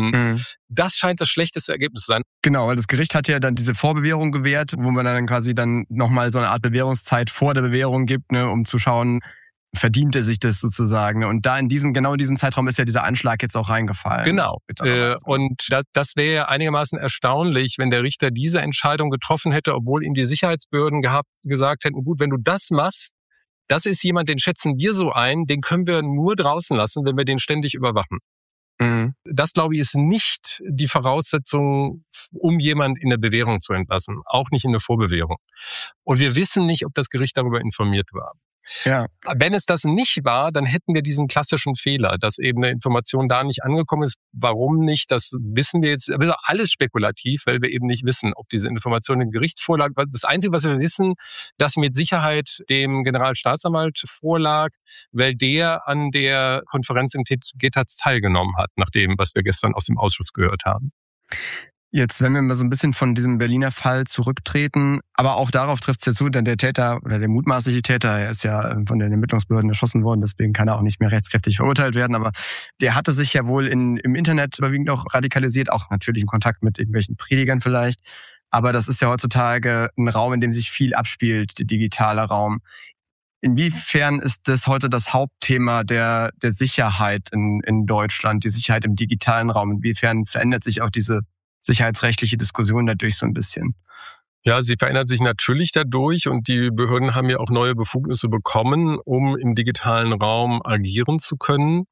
[SPEAKER 5] Das scheint das schlechteste Ergebnis zu sein.
[SPEAKER 4] Genau, weil das Gericht hat ja dann diese Vorbewährung gewährt, wo man dann quasi dann nochmal so eine Art Bewährungszeit vor der Bewährung gibt, ne, um zu schauen, verdient er sich das sozusagen. Und da in diesen Zeitraum ist ja dieser Anschlag jetzt auch reingefallen.
[SPEAKER 5] Genau. Und das wäre ja einigermaßen erstaunlich, wenn der Richter diese Entscheidung getroffen hätte, obwohl ihm die Sicherheitsbehörden gesagt hätten, gut, wenn du das machst, das ist jemand, den schätzen wir so ein, den können wir nur draußen lassen, wenn wir den ständig überwachen. Das, glaube ich, ist nicht die Voraussetzung, um jemand in der Bewährung zu entlassen. Auch nicht in der Vorbewährung. Und wir wissen nicht, ob das Gericht darüber informiert war.
[SPEAKER 4] Ja.
[SPEAKER 5] Wenn es das nicht war, dann hätten wir diesen klassischen Fehler, dass eben eine Information da nicht angekommen ist. Warum nicht? Das wissen wir jetzt. Das ist alles spekulativ, weil wir eben nicht wissen, ob diese Information dem Gericht vorlag. Das Einzige, was wir wissen, dass sie mit Sicherheit dem Generalstaatsanwalt vorlag, weil der an der Konferenz in Getaz teilgenommen hat, nach dem, was wir gestern aus dem Ausschuss gehört haben.
[SPEAKER 4] Jetzt, wenn wir mal so ein bisschen von diesem Berliner Fall zurücktreten, aber auch darauf trifft es ja zu, denn der Täter oder der mutmaßliche Täter, er ist ja von den Ermittlungsbehörden erschossen worden, deswegen kann er auch nicht mehr rechtskräftig verurteilt werden, aber der hatte sich ja wohl im Internet überwiegend auch radikalisiert, auch natürlich im Kontakt mit irgendwelchen Predigern vielleicht, aber das ist ja heutzutage ein Raum, in dem sich viel abspielt, der digitale Raum. Inwiefern ist das heute das Hauptthema der Sicherheit in Deutschland, die Sicherheit im digitalen Raum? Inwiefern verändert sich auch diese sicherheitsrechtliche Diskussion dadurch so ein bisschen?
[SPEAKER 5] Ja, sie verändert sich natürlich dadurch und die Behörden haben ja auch neue Befugnisse bekommen, um im digitalen Raum agieren zu können.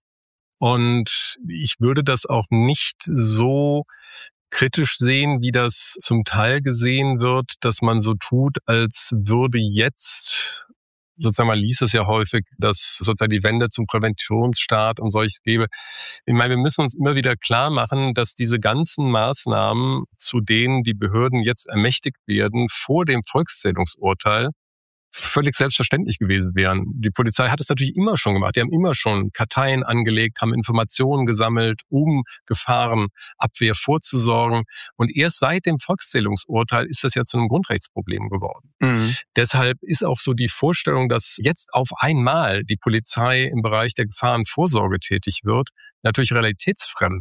[SPEAKER 5] Und ich würde das auch nicht so kritisch sehen, wie das zum Teil gesehen wird, dass man so tut, als würde jetzt sozusagen, man liest es ja häufig, dass sozusagen die Wende zum Präventionsstaat und solches gäbe. Ich meine, wir müssen uns immer wieder klar machen, dass diese ganzen Maßnahmen, zu denen die Behörden jetzt ermächtigt werden, vor dem Volkszählungsurteil völlig selbstverständlich gewesen wären. Die Polizei hat es natürlich immer schon gemacht. Die haben immer schon Karteien angelegt, haben Informationen gesammelt, um Gefahrenabwehr vorzusorgen. Und erst seit dem Volkszählungsurteil ist das ja zu einem Grundrechtsproblem geworden. Deshalb ist auch so die Vorstellung, dass jetzt auf einmal die Polizei im Bereich der Gefahrenvorsorge tätig wird, natürlich realitätsfremd.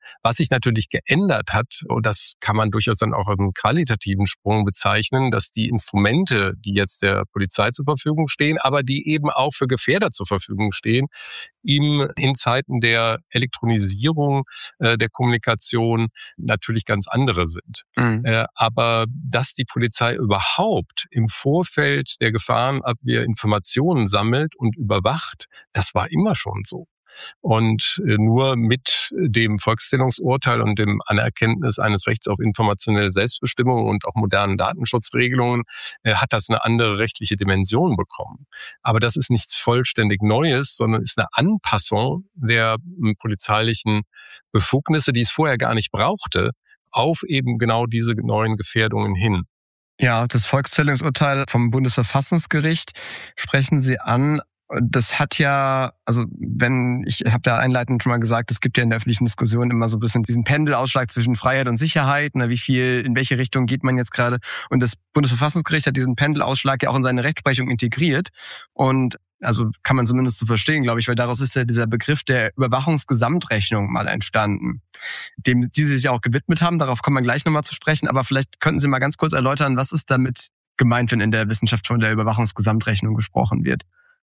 [SPEAKER 5] Was sich natürlich geändert hat, und das kann man durchaus dann auch als einen qualitativen Sprung bezeichnen, dass die Instrumente, die jetzt der Polizei zur Verfügung stehen, aber die eben auch für Gefährder zur Verfügung stehen, ihm in Zeiten der Elektronisierung der Kommunikation natürlich ganz andere sind. Aber dass die Polizei überhaupt im Vorfeld der Gefahrenabwehr Informationen sammelt und überwacht, das war immer schon so. Und nur mit dem Volkszählungsurteil und dem Anerkenntnis eines Rechts auf informationelle Selbstbestimmung und auch modernen Datenschutzregelungen hat das eine andere rechtliche Dimension bekommen. Aber das ist nichts vollständig Neues, sondern ist eine Anpassung der polizeilichen Befugnisse, die es vorher gar nicht brauchte, auf eben genau diese neuen Gefährdungen hin.
[SPEAKER 4] Ja, das Volkszählungsurteil vom Bundesverfassungsgericht sprechen Sie an. Das hat ja, also ich habe da einleitend schon mal gesagt, es gibt ja in der öffentlichen Diskussion immer so ein bisschen diesen Pendelausschlag zwischen Freiheit und Sicherheit, in welche Richtung geht man jetzt gerade? Und das Bundesverfassungsgericht hat diesen Pendelausschlag ja auch in seine Rechtsprechung integriert. Und also kann man zumindest so verstehen, glaube ich, weil daraus ist ja dieser Begriff der Überwachungsgesamtrechnung mal entstanden, dem die sich ja auch gewidmet haben. Darauf kommen wir gleich nochmal zu sprechen. Aber vielleicht könnten Sie mal ganz kurz erläutern, was ist damit gemeint, wenn in der Wissenschaft von der Überwachungsgesamtrechnung gesprochen wird?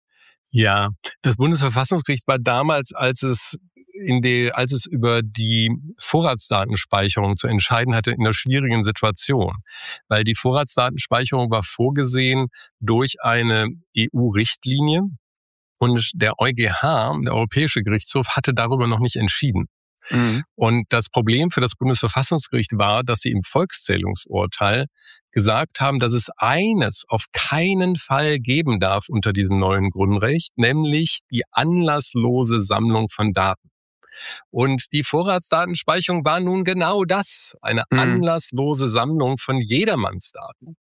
[SPEAKER 5] Ja, das Bundesverfassungsgericht war damals, als es über die Vorratsdatenspeicherung zu entscheiden hatte, in einer schwierigen Situation. Weil die Vorratsdatenspeicherung war vorgesehen durch eine EU-Richtlinie und der EuGH, der Europäische Gerichtshof, hatte darüber noch nicht entschieden. Und das Problem für das Bundesverfassungsgericht war, dass sie im Volkszählungsurteil gesagt haben, dass es eines auf keinen Fall geben darf unter diesem neuen Grundrecht, nämlich die anlasslose Sammlung von Daten. Und die Vorratsdatenspeicherung war nun genau das, eine anlasslose Sammlung von jedermanns Daten.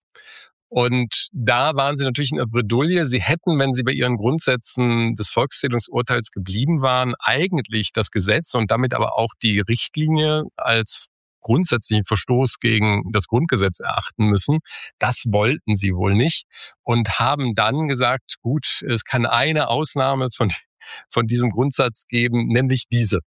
[SPEAKER 5] Und da waren sie natürlich in der Bredouille. Sie hätten, wenn sie bei ihren Grundsätzen des Volkszählungsurteils geblieben waren, eigentlich das Gesetz und damit aber auch die Richtlinie als grundsätzlichen Verstoß gegen das Grundgesetz erachten müssen. Das wollten sie wohl nicht und haben dann gesagt, gut, es kann eine Ausnahme von diesem Grundsatz geben, nämlich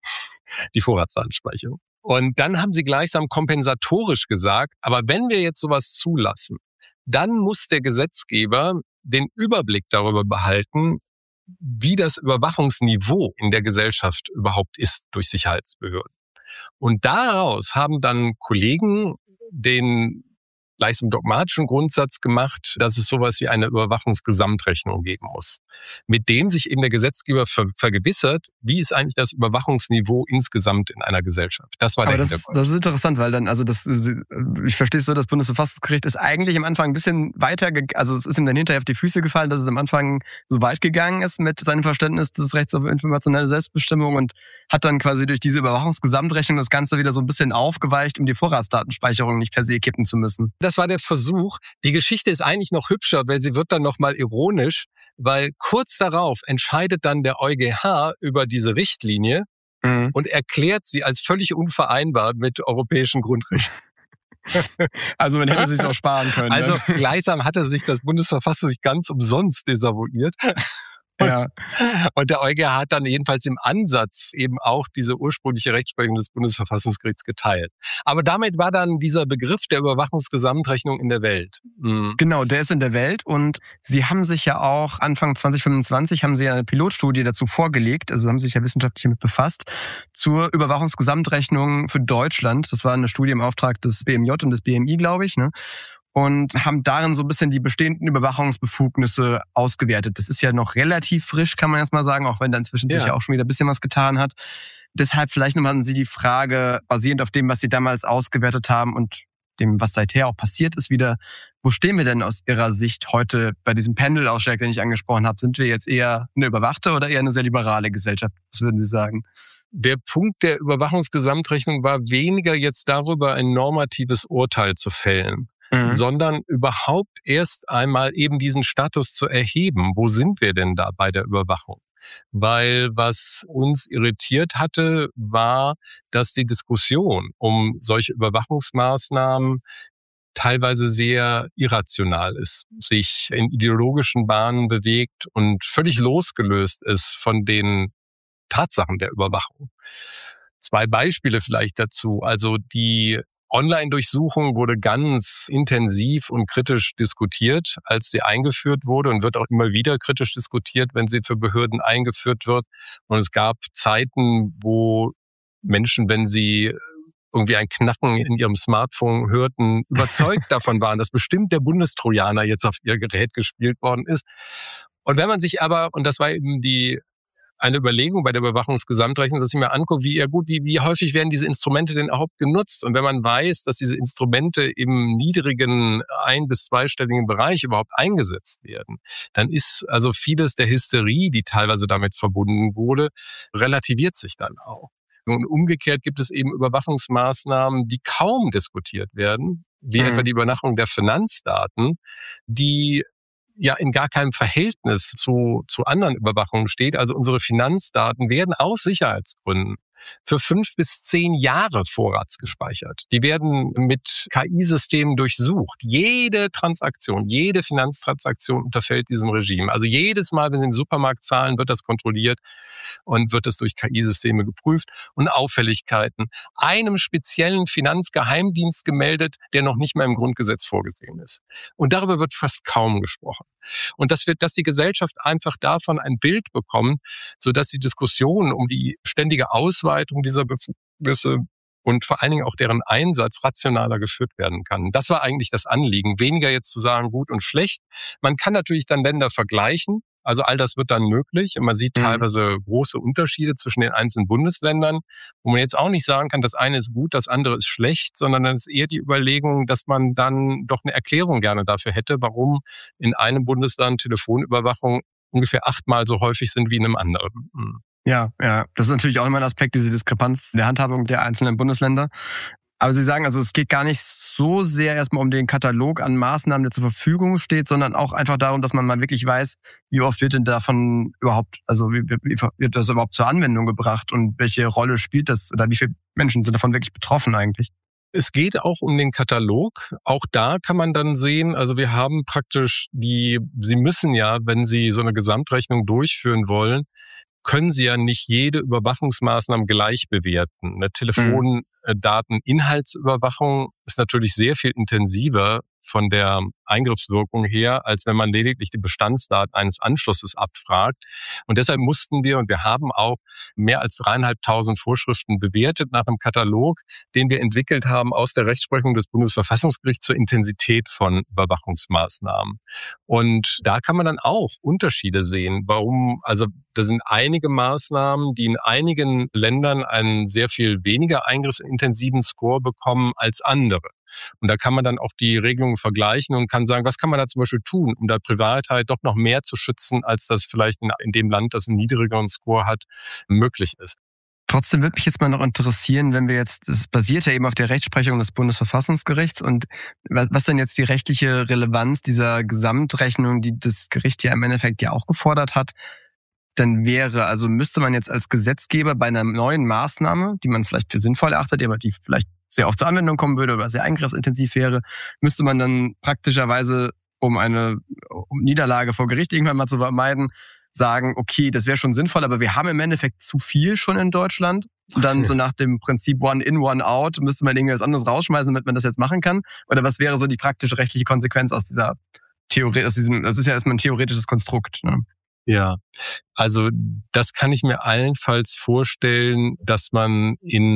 [SPEAKER 5] die Vorratsdatenspeicherung. Und dann haben sie gleichsam kompensatorisch gesagt, aber wenn wir jetzt sowas zulassen, dann muss der Gesetzgeber den Überblick darüber behalten, wie das Überwachungsniveau in der Gesellschaft überhaupt ist durch Sicherheitsbehörden. Und daraus haben dann Kollegen den gleichsam dogmatischen Grundsatz gemacht, dass es sowas wie eine Überwachungsgesamtrechnung geben muss, mit dem sich eben der Gesetzgeber vergewissert, wie ist eigentlich das Überwachungsniveau insgesamt in einer Gesellschaft. Das war der Hintergrund.
[SPEAKER 4] Das ist interessant, weil dann, ich verstehe es so, das Bundesverfassungsgericht ist eigentlich am Anfang ein bisschen weiter, also es ist ihm dann hinterher auf die Füße gefallen, dass es am Anfang so weit gegangen ist mit seinem Verständnis des Rechts auf informationelle Selbstbestimmung und hat dann quasi durch diese Überwachungsgesamtrechnung das Ganze wieder so ein bisschen aufgeweicht, um die Vorratsdatenspeicherung nicht per se kippen zu müssen.
[SPEAKER 5] Das war der Versuch. Die Geschichte ist eigentlich noch hübscher, weil sie wird dann nochmal ironisch, weil kurz darauf entscheidet dann der EuGH über diese Richtlinie und erklärt sie als völlig unvereinbar mit europäischen Grundrechten.
[SPEAKER 4] Also man hätte es sich auch sparen können.
[SPEAKER 5] Also gleichsam hatte sich das Bundesverfassungsgericht ganz umsonst desavouiert. Ja. Und der EuGH hat dann jedenfalls im Ansatz eben auch diese ursprüngliche Rechtsprechung des Bundesverfassungsgerichts geteilt. Aber damit war dann dieser Begriff der Überwachungsgesamtrechnung in der Welt.
[SPEAKER 4] Genau, der ist in der Welt und Sie haben sich ja auch Anfang 2025 haben Sie ja eine Pilotstudie dazu vorgelegt, also haben sich ja wissenschaftlich damit befasst, zur Überwachungsgesamtrechnung für Deutschland. Das war eine Studie im Auftrag des BMJ und des BMI, glaube ich, ne? Und haben darin so ein bisschen die bestehenden Überwachungsbefugnisse ausgewertet. Das ist ja noch relativ frisch, kann man erst mal sagen, auch wenn da inzwischen sich ja auch schon wieder ein bisschen was getan hat. Deshalb vielleicht nochmal an Sie die Frage, basierend auf dem, was Sie damals ausgewertet haben und dem, was seither auch passiert ist, wieder, wo stehen wir denn aus Ihrer Sicht heute bei diesem Pendelausschlag, den ich angesprochen habe? Sind wir jetzt eher eine überwachte oder eher eine sehr liberale Gesellschaft? Was würden Sie sagen?
[SPEAKER 5] Der Punkt der Überwachungsgesamtrechnung war weniger jetzt darüber, ein normatives Urteil zu fällen, sondern überhaupt erst einmal eben diesen Status zu erheben. Wo sind wir denn da bei der Überwachung? Weil was uns irritiert hatte, war, dass die Diskussion um solche Überwachungsmaßnahmen teilweise sehr irrational ist, sich in ideologischen Bahnen bewegt und völlig losgelöst ist von den Tatsachen der Überwachung. 2 Beispiele vielleicht dazu. Also die Online-Durchsuchung wurde ganz intensiv und kritisch diskutiert, als sie eingeführt wurde und wird auch immer wieder kritisch diskutiert, wenn sie für Behörden eingeführt wird. Und es gab Zeiten, wo Menschen, wenn sie irgendwie ein Knacken in ihrem Smartphone hörten, überzeugt davon waren, dass bestimmt der Bundestrojaner jetzt auf ihr Gerät gespielt worden ist. Und wenn man sich aber, und das war eben eine Überlegung bei der Überwachungsgesamtrechnung, dass ich mir angucke, wie häufig werden diese Instrumente denn überhaupt genutzt? Und wenn man weiß, dass diese Instrumente im niedrigen 1- bis 2-stelligen Bereich überhaupt eingesetzt werden, dann ist also vieles der Hysterie, die teilweise damit verbunden wurde, relativiert sich dann auch. Und umgekehrt gibt es eben Überwachungsmaßnahmen, die kaum diskutiert werden, wie etwa die Überwachung der Finanzdaten, die ja in gar keinem Verhältnis zu anderen Überwachungen steht. Also unsere Finanzdaten werden aus Sicherheitsgründen für 5 bis 10 Jahre vorratsgespeichert. Die werden mit KI-Systemen durchsucht. Jede Transaktion, jede Finanztransaktion unterfällt diesem Regime. Also jedes Mal, wenn Sie im Supermarkt zahlen, wird das kontrolliert und wird es durch KI-Systeme geprüft und Auffälligkeiten einem speziellen Finanzgeheimdienst gemeldet, der noch nicht mal im Grundgesetz vorgesehen ist. Und darüber wird fast kaum gesprochen. Und dass die Gesellschaft einfach davon ein Bild bekommt, sodass die Diskussion um die ständige Ausweitung dieser Befugnisse und vor allen Dingen auch deren Einsatz rationaler geführt werden kann. Das war eigentlich das Anliegen. Weniger jetzt zu sagen, gut und schlecht. Man kann natürlich dann Länder vergleichen. Also all das wird dann möglich. Und man sieht teilweise große Unterschiede zwischen den einzelnen Bundesländern, wo man jetzt auch nicht sagen kann, das eine ist gut, das andere ist schlecht, sondern dann ist eher die Überlegung, dass man dann doch eine Erklärung gerne dafür hätte, warum in einem Bundesland Telefonüberwachung ungefähr 8-mal so häufig sind wie in einem anderen.
[SPEAKER 4] Ja, das ist natürlich auch immer ein Aspekt, diese Diskrepanz der Handhabung der einzelnen Bundesländer. Aber Sie sagen, also es geht gar nicht so sehr erstmal um den Katalog an Maßnahmen, der zur Verfügung steht, sondern auch einfach darum, dass man mal wirklich weiß, wie oft wird denn davon überhaupt, also wie wird das überhaupt zur Anwendung gebracht und welche Rolle spielt das oder wie viele Menschen sind davon wirklich betroffen eigentlich?
[SPEAKER 5] Es geht auch um den Katalog. Auch da kann man dann sehen, also wir haben praktisch Sie müssen ja, wenn Sie so eine Gesamtrechnung durchführen wollen, können Sie ja nicht jede Überwachungsmaßnahme gleich bewerten. Eine Telefondateninhaltsüberwachung ist natürlich sehr viel intensiver von der Eingriffswirkung her, als wenn man lediglich die Bestandsdaten eines Anschlusses abfragt. Und deshalb mussten wir, und wir haben auch mehr als 3.500 Vorschriften bewertet nach einem Katalog, den wir entwickelt haben aus der Rechtsprechung des Bundesverfassungsgerichts zur Intensität von Überwachungsmaßnahmen. Und da kann man dann auch Unterschiede sehen. Warum? Also da sind einige Maßnahmen, die in einigen Ländern einen sehr viel weniger eingriffsintensiven Score bekommen als andere. Und da kann man dann auch die Regelungen vergleichen und kann sagen, was kann man da zum Beispiel tun, um da Privatheit doch noch mehr zu schützen, als das vielleicht in dem Land, das einen niedrigeren Score hat, möglich ist.
[SPEAKER 4] Trotzdem würde mich jetzt mal noch interessieren, wenn wir jetzt, das basiert ja eben auf der Rechtsprechung des Bundesverfassungsgerichts und was denn jetzt die rechtliche Relevanz dieser Gesamtrechnung, die das Gericht ja im Endeffekt ja auch gefordert hat, dann wäre, also müsste man jetzt als Gesetzgeber bei einer neuen Maßnahme, die man vielleicht für sinnvoll erachtet, aber die vielleicht sehr oft zur Anwendung kommen würde oder sehr eingriffsintensiv wäre, müsste man dann praktischerweise, um Niederlage vor Gericht irgendwann mal zu vermeiden, sagen, okay, das wäre schon sinnvoll, aber wir haben im Endeffekt zu viel schon in Deutschland. Und dann so nach dem Prinzip One in, One out, müsste man irgendwas anderes rausschmeißen, damit man das jetzt machen kann? Oder was wäre so die praktische rechtliche Konsequenz aus dieser Theorie, das ist ja erstmal ein theoretisches Konstrukt, ne?
[SPEAKER 5] Ja, also das kann ich mir allenfalls vorstellen, dass man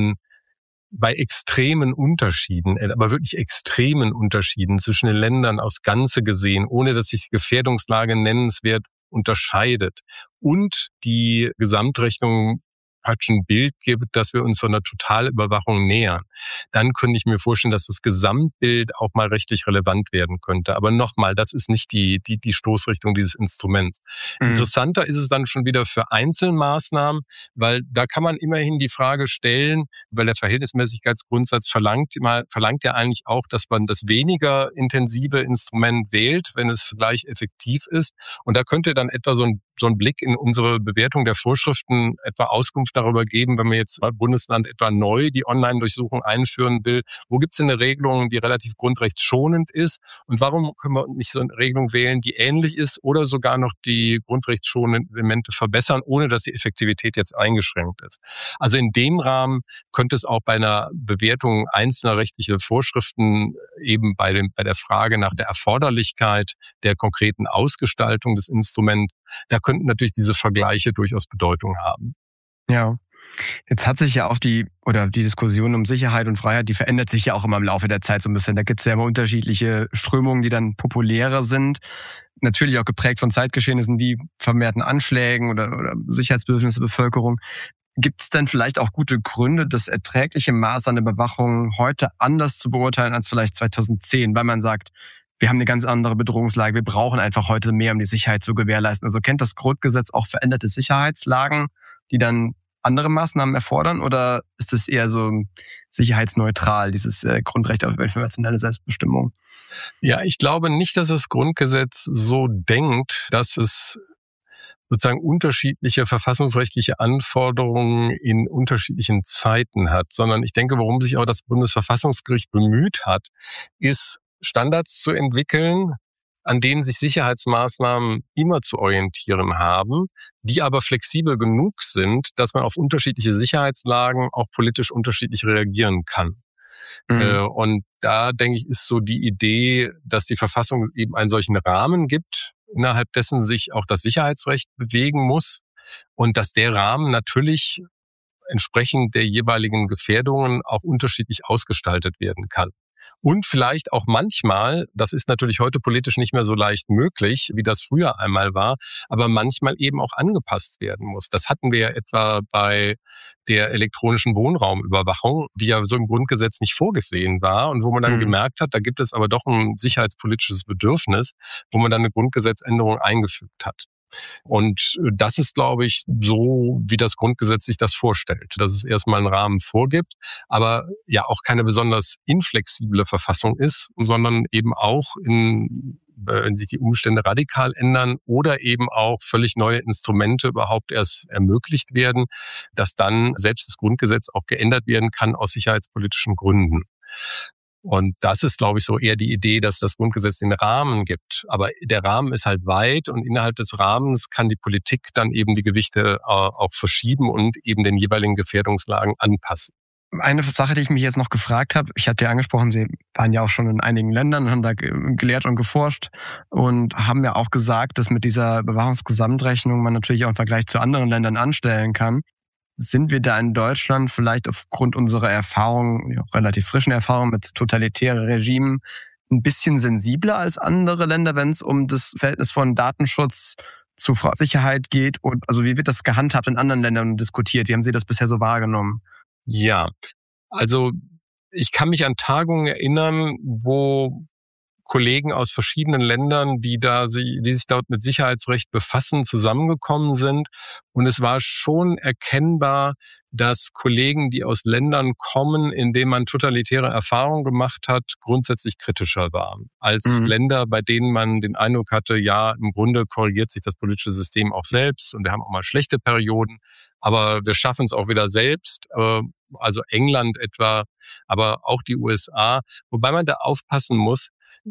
[SPEAKER 5] bei extremen Unterschieden, aber wirklich extremen Unterschieden zwischen den Ländern aufs Ganze gesehen, ohne dass sich die Gefährdungslage nennenswert unterscheidet und die Gesamtrechnung praktisch ein Bild gibt, dass wir uns so einer Totalüberwachung nähern, dann könnte ich mir vorstellen, dass das Gesamtbild auch mal rechtlich relevant werden könnte. Aber nochmal, das ist nicht die Stoßrichtung dieses Instruments. Interessanter ist es dann schon wieder für Einzelmaßnahmen, weil da kann man immerhin die Frage stellen, weil der Verhältnismäßigkeitsgrundsatz verlangt ja eigentlich auch, dass man das weniger intensive Instrument wählt, wenn es gleich effektiv ist. Und da könnte dann etwa so ein so ein Blick in unsere Bewertung der Vorschriften etwa Auskunft darüber geben, wenn man jetzt bei Bundesland etwa neu die Online-Durchsuchung einführen will, wo gibt es eine Regelung, die relativ grundrechtsschonend ist und warum können wir nicht so eine Regelung wählen, die ähnlich ist oder sogar noch die grundrechtsschonenden Elemente verbessern, ohne dass die Effektivität jetzt eingeschränkt ist. Also in dem Rahmen könnte es auch bei einer Bewertung einzelner rechtlicher Vorschriften eben bei der Frage nach der Erforderlichkeit der konkreten Ausgestaltung des Instruments, da könnten natürlich diese Vergleiche durchaus Bedeutung haben.
[SPEAKER 4] Ja. Jetzt hat sich ja auch die Diskussion um Sicherheit und Freiheit, die verändert sich ja auch immer im Laufe der Zeit so ein bisschen. Da gibt es ja immer unterschiedliche Strömungen, die dann populärer sind. Natürlich auch geprägt von Zeitgeschehnissen wie vermehrten Anschlägen oder Sicherheitsbedürfnisse der Bevölkerung. Gibt es denn vielleicht auch gute Gründe, das erträgliche Maß an der Überwachung heute anders zu beurteilen als vielleicht 2010, weil man sagt, wir haben eine ganz andere Bedrohungslage, wir brauchen einfach heute mehr, um die Sicherheit zu gewährleisten. Also kennt das Grundgesetz auch veränderte Sicherheitslagen, die dann andere Maßnahmen erfordern, oder ist es eher so sicherheitsneutral, dieses Grundrecht auf informationelle Selbstbestimmung?
[SPEAKER 5] Ja, ich glaube nicht, dass das Grundgesetz so denkt, dass es sozusagen unterschiedliche verfassungsrechtliche Anforderungen in unterschiedlichen Zeiten hat, sondern ich denke, worum sich auch das Bundesverfassungsgericht bemüht hat, ist Standards zu entwickeln, an denen sich Sicherheitsmaßnahmen immer zu orientieren haben, die aber flexibel genug sind, dass man auf unterschiedliche Sicherheitslagen auch politisch unterschiedlich reagieren kann. Und da, denke ich, ist so die Idee, dass die Verfassung eben einen solchen Rahmen gibt, innerhalb dessen sich auch das Sicherheitsrecht bewegen muss und dass der Rahmen natürlich entsprechend der jeweiligen Gefährdungen auch unterschiedlich ausgestaltet werden kann. Und vielleicht auch manchmal, das ist natürlich heute politisch nicht mehr so leicht möglich, wie das früher einmal war, aber manchmal eben auch angepasst werden muss. Das hatten wir ja etwa bei der elektronischen Wohnraumüberwachung, die ja so im Grundgesetz nicht vorgesehen war und wo man dann gemerkt hat, da gibt es aber doch ein sicherheitspolitisches Bedürfnis, wo man dann eine Grundgesetzänderung eingefügt hat. Und das ist, glaube ich, so, wie das Grundgesetz sich das vorstellt, dass es erstmal einen Rahmen vorgibt, aber ja auch keine besonders inflexible Verfassung ist, sondern eben auch, wenn sich die Umstände radikal ändern oder eben auch völlig neue Instrumente überhaupt erst ermöglicht werden, dass dann selbst das Grundgesetz auch geändert werden kann aus sicherheitspolitischen Gründen. Und das ist, glaube ich, so eher die Idee, dass das Grundgesetz den Rahmen gibt. Aber der Rahmen ist halt weit und innerhalb des Rahmens kann die Politik dann eben die Gewichte auch verschieben und eben den jeweiligen Gefährdungslagen anpassen.
[SPEAKER 4] Eine Sache, die ich mich jetzt noch gefragt habe, ich hatte ja angesprochen, Sie waren ja auch schon in einigen Ländern und haben da gelehrt und geforscht und haben ja auch gesagt, dass mit dieser Überwachungsgesamtrechnung man natürlich auch einen Vergleich zu anderen Ländern anstellen kann. Sind wir da in Deutschland vielleicht aufgrund unserer Erfahrung, auch relativ frischen Erfahrung mit totalitären Regimen, ein bisschen sensibler als andere Länder, wenn es um das Verhältnis von Datenschutz zu Sicherheit geht? Und also wie wird das gehandhabt in anderen Ländern und diskutiert? Wie haben Sie das bisher so wahrgenommen?
[SPEAKER 5] Ja, also ich kann mich an Tagungen erinnern, wo Kollegen aus verschiedenen Ländern, die sich dort mit Sicherheitsrecht befassen, zusammengekommen sind. Und es war schon erkennbar, dass Kollegen, die aus Ländern kommen, in denen man totalitäre Erfahrungen gemacht hat, grundsätzlich kritischer waren als Länder, bei denen man den Eindruck hatte, ja, im Grunde korrigiert sich das politische System auch selbst und wir haben auch mal schlechte Perioden, aber wir schaffen es auch wieder selbst. Also England etwa, aber auch die USA. Wobei man da aufpassen muss,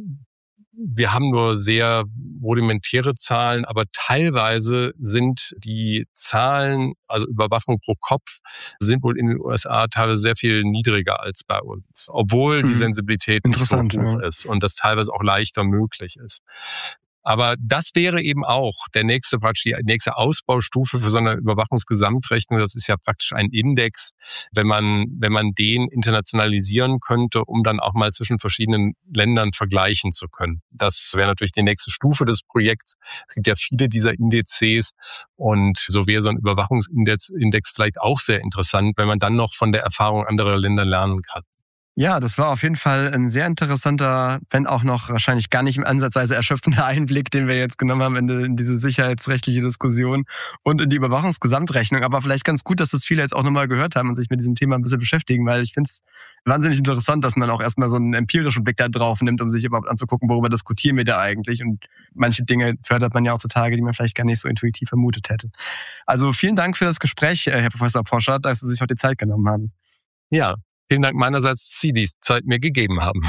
[SPEAKER 5] wir haben nur sehr rudimentäre Zahlen, aber teilweise sind die Zahlen, also Überwachung pro Kopf, sind wohl in den USA teilweise sehr viel niedriger als bei uns, obwohl die Sensibilität nicht so hoch ist und das teilweise auch leichter möglich ist. Aber das wäre eben auch die nächste Ausbaustufe für so eine Überwachungsgesamtrechnung. Das ist ja praktisch ein Index, wenn man den internationalisieren könnte, um dann auch mal zwischen verschiedenen Ländern vergleichen zu können. Das wäre natürlich die nächste Stufe des Projekts. Es gibt ja viele dieser Indizes und so wäre so ein Überwachungsindex vielleicht auch sehr interessant, wenn man dann noch von der Erfahrung anderer Länder lernen kann.
[SPEAKER 4] Ja, das war auf jeden Fall ein sehr interessanter, wenn auch noch wahrscheinlich gar nicht im ansatzweise erschöpfender Einblick, den wir jetzt genommen haben in diese sicherheitsrechtliche Diskussion und in die Überwachungsgesamtrechnung. Aber vielleicht ganz gut, dass das viele jetzt auch nochmal gehört haben und sich mit diesem Thema ein bisschen beschäftigen, weil ich finde es wahnsinnig interessant, dass man auch erstmal so einen empirischen Blick da drauf nimmt, um sich überhaupt anzugucken, worüber diskutieren wir da eigentlich. Und manche Dinge fördert man ja auch zutage, die man vielleicht gar nicht so intuitiv vermutet hätte. Also vielen Dank für das Gespräch, Herr Professor Poschardt, dass Sie sich heute die Zeit genommen haben.
[SPEAKER 5] Ja. Vielen Dank meinerseits, dass Sie die Zeit mir gegeben haben.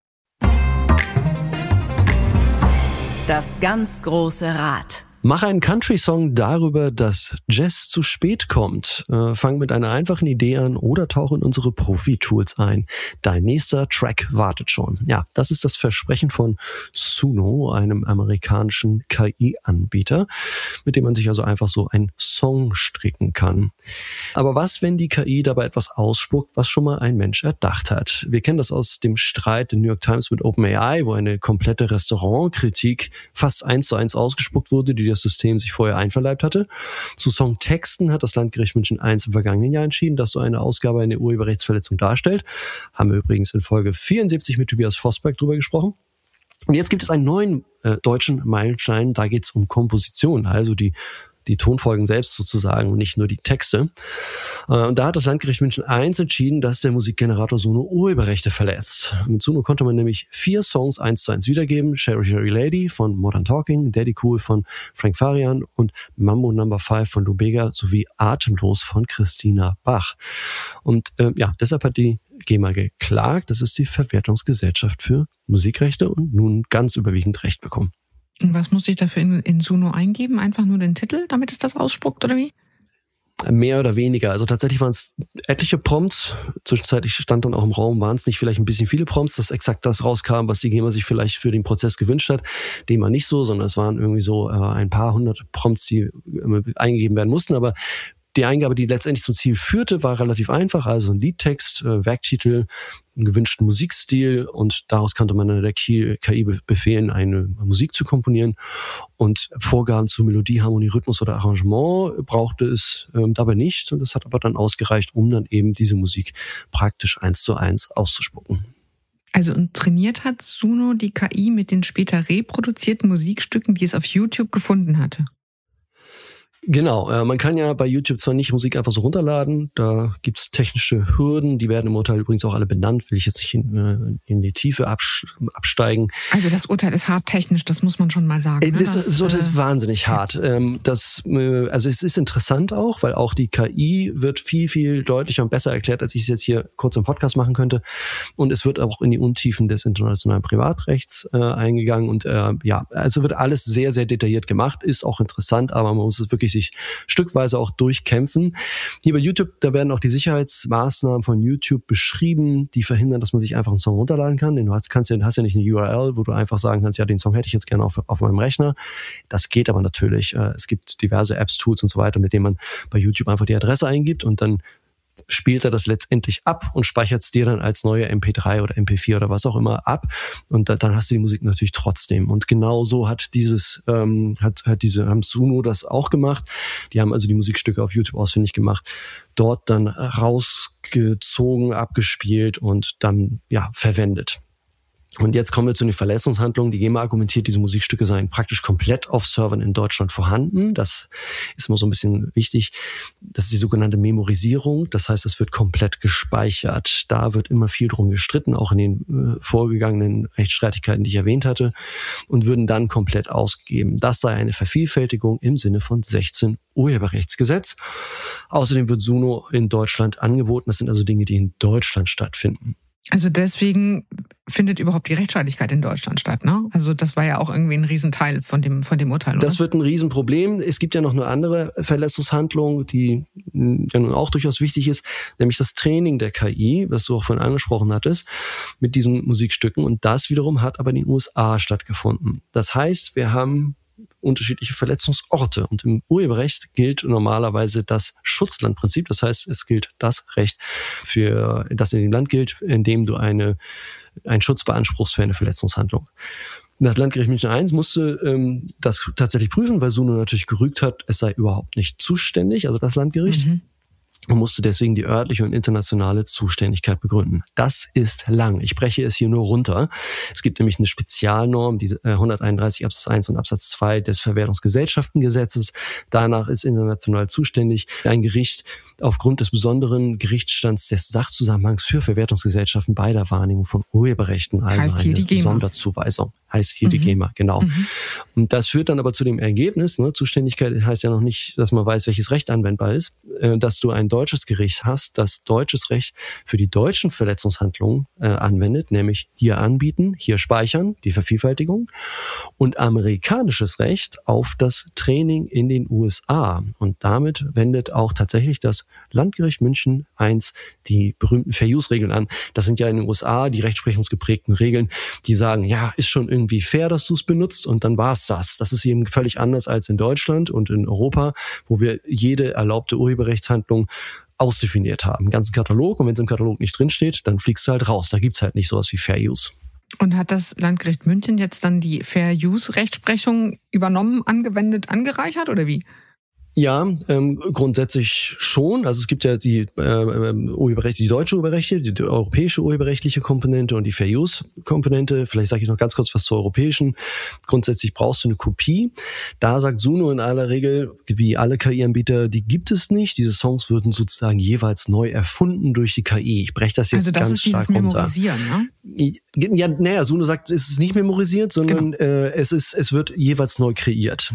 [SPEAKER 1] Das ganz große Rad.
[SPEAKER 3] Mach einen Country-Song darüber, dass Jazz zu spät kommt. Fang mit einer einfachen Idee an oder tauche in unsere Profi-Tools ein. Dein nächster Track wartet schon. Ja, das ist das Versprechen von Suno, einem amerikanischen KI-Anbieter, mit dem man sich also einfach so einen Song stricken kann. Aber was, wenn die KI dabei etwas ausspuckt, was schon mal ein Mensch erdacht hat? Wir kennen das aus dem Streit der New York Times mit OpenAI, wo eine komplette Restaurantkritik fast 1:1 ausgespuckt wurde, die das System sich vorher einverleibt hatte. Zu Songtexten hat das Landgericht München I im vergangenen Jahr entschieden, dass so eine Ausgabe eine Urheberrechtsverletzung darstellt. Haben wir übrigens in Folge 74 mit Tobias Vosberg drüber gesprochen. Und jetzt gibt es einen neuen deutschen Meilenstein, da geht es um Komposition, also die Tonfolgen selbst sozusagen und nicht nur die Texte. Und da hat das Landgericht München I entschieden, dass der Musikgenerator Suno Urheberrechte verletzt. Mit Suno konnte man nämlich 4 Songs 1:1 wiedergeben. Sherry Sherry Lady von Modern Talking, Daddy Cool von Frank Farian und Mambo No. 5 von Lubega sowie Atemlos von Christina Bach. Und deshalb hat die GEMA geklagt. Das ist die Verwertungsgesellschaft für Musikrechte und nun ganz überwiegend Recht bekommen.
[SPEAKER 2] Und was musste ich dafür in Suno eingeben? Einfach nur den Titel, damit es das ausspuckt, oder wie?
[SPEAKER 3] Mehr oder weniger. Also tatsächlich waren es etliche Prompts. Zwischenzeitlich stand dann auch im Raum, waren es nicht vielleicht ein bisschen viele Prompts, dass exakt das rauskam, was die GEMA sich vielleicht für den Prozess gewünscht hat. Dem war nicht so, sondern es waren irgendwie so ein paar hundert Prompts, die eingegeben werden mussten. Aber die Eingabe, die letztendlich zum Ziel führte, war relativ einfach. Also ein Liedtext, Werktitel, einen gewünschten Musikstil und daraus konnte man dann der KI befehlen, eine Musik zu komponieren. Und Vorgaben zu Melodie, Harmonie, Rhythmus oder Arrangement brauchte es dabei nicht. Und das hat aber dann ausgereicht, um dann eben diese Musik praktisch 1:1 auszuspucken.
[SPEAKER 2] Also und trainiert hat Suno die KI mit den später reproduzierten Musikstücken, die es auf YouTube gefunden hatte?
[SPEAKER 3] Genau, man kann ja bei YouTube zwar nicht Musik einfach so runterladen, da gibt's technische Hürden, die werden im Urteil übrigens auch alle benannt, will ich jetzt nicht in die Tiefe absteigen.
[SPEAKER 2] Also das Urteil ist hart technisch, das muss man schon mal sagen. Ne?
[SPEAKER 3] Das Urteil ist wahnsinnig hart. Also es ist interessant auch, weil auch die KI wird viel, viel deutlicher und besser erklärt, als ich es jetzt hier kurz im Podcast machen könnte. Und es wird auch in die Untiefen des internationalen Privatrechts eingegangen und also wird alles sehr, sehr detailliert gemacht, ist auch interessant, aber man muss es wirklich sich stückweise auch durchkämpfen. Hier bei YouTube, da werden auch die Sicherheitsmaßnahmen von YouTube beschrieben, die verhindern, dass man sich einfach einen Song runterladen kann. Denn du hast ja nicht eine URL, wo du einfach sagen kannst, ja, den Song hätte ich jetzt gerne auf meinem Rechner. Das geht aber natürlich. Es gibt diverse Apps, Tools und so weiter, mit denen man bei YouTube einfach die Adresse eingibt und dann spielt er das letztendlich ab und speichert es dir dann als neue MP3 oder MP4 oder was auch immer ab und dann hast du die Musik natürlich trotzdem. Und genau so hat haben Suno das auch gemacht. Die haben also die Musikstücke auf YouTube ausfindig gemacht, dort dann rausgezogen, abgespielt und dann verwendet. Und jetzt kommen wir zu den Verletzungshandlungen. Die GEMA argumentiert, diese Musikstücke seien praktisch komplett auf Servern in Deutschland vorhanden. Das ist immer so ein bisschen wichtig. Das ist die sogenannte Memorisierung. Das heißt, es wird komplett gespeichert. Da wird immer viel drum gestritten, auch in den vorgegangenen Rechtsstreitigkeiten, die ich erwähnt hatte, und würden dann komplett ausgegeben. Das sei eine Vervielfältigung im Sinne von 16 Urheberrechtsgesetz. Außerdem wird Suno in Deutschland angeboten. Das sind also Dinge, die in Deutschland stattfinden.
[SPEAKER 2] Also deswegen findet überhaupt die Rechtsstreitigkeit in Deutschland statt, ne? Also das war ja auch irgendwie ein Riesenteil von dem Urteil, oder?
[SPEAKER 3] Das wird ein Riesenproblem. Es gibt ja noch eine andere Verletzungshandlung, die ja nun auch durchaus wichtig ist, nämlich das Training der KI, was du auch vorhin angesprochen hattest, mit diesen Musikstücken. Und das wiederum hat aber in den USA stattgefunden. Das heißt, wir haben unterschiedliche Verletzungsorte. Und im Urheberrecht gilt normalerweise das Schutzlandprinzip. Das heißt, es gilt das Recht, für das in dem Land gilt, in dem du einen Schutz beanspruchst für eine Verletzungshandlung. Das Landgericht München I musste das tatsächlich prüfen, weil Suno natürlich gerügt hat, es sei überhaupt nicht zuständig, also das Landgericht. und musste deswegen die örtliche und internationale Zuständigkeit begründen. Das ist lang. Ich breche es hier nur runter. Es gibt nämlich eine Spezialnorm, die 131 Absatz 1 und Absatz 2 des Verwertungsgesellschaftengesetzes. Danach ist international zuständig ein Gericht aufgrund des besonderen Gerichtsstands des Sachzusammenhangs für Verwertungsgesellschaften bei der Wahrnehmung von Urheberrechten, also
[SPEAKER 2] heißt hier
[SPEAKER 3] eine
[SPEAKER 2] die GEMA.
[SPEAKER 3] Sonderzuweisung. Heißt hier die GEMA, genau. Und das führt dann aber zu dem Ergebnis, Zuständigkeit heißt ja noch nicht, dass man weiß, welches Recht anwendbar ist, dass du ein deutsches Gericht hast, das deutsches Recht für die deutschen Verletzungshandlungen anwendet, nämlich hier anbieten, hier speichern, die Vervielfältigung, und amerikanisches Recht auf das Training in den USA. Und damit wendet auch tatsächlich das Landgericht München I die berühmten Fair-Use-Regeln an. Das sind ja in den USA die rechtsprechungsgeprägten Regeln, die sagen, ja, ist schon irgendwie fair, dass du es benutzt, und dann war's das. Das ist eben völlig anders als in Deutschland und in Europa, wo wir jede erlaubte Urheberrechtshandlung ausdefiniert haben. Einen ganzen Katalog, und wenn es im Katalog nicht drinsteht, dann fliegst du halt raus. Da gibt's halt nicht sowas wie Fair Use.
[SPEAKER 2] Und hat das Landgericht München jetzt dann die Fair-Use-Rechtsprechung übernommen, angewendet, angereichert oder wie?
[SPEAKER 3] Ja, grundsätzlich schon. Also es gibt ja die Urheberrechte, die deutsche Urheberrechte, die europäische urheberrechtliche Komponente und die Fair-Use-Komponente. Vielleicht sage ich noch ganz kurz was zur europäischen. Grundsätzlich brauchst du eine Kopie. Da sagt Suno in aller Regel, wie alle KI-Anbieter, die gibt es nicht. Diese Songs würden sozusagen jeweils neu erfunden durch die KI. Ich breche das jetzt ganz stark runter. Also das ist dieses Memorisieren, ne? Ja, naja, Suno sagt, es ist nicht memorisiert, sondern es wird jeweils neu kreiert.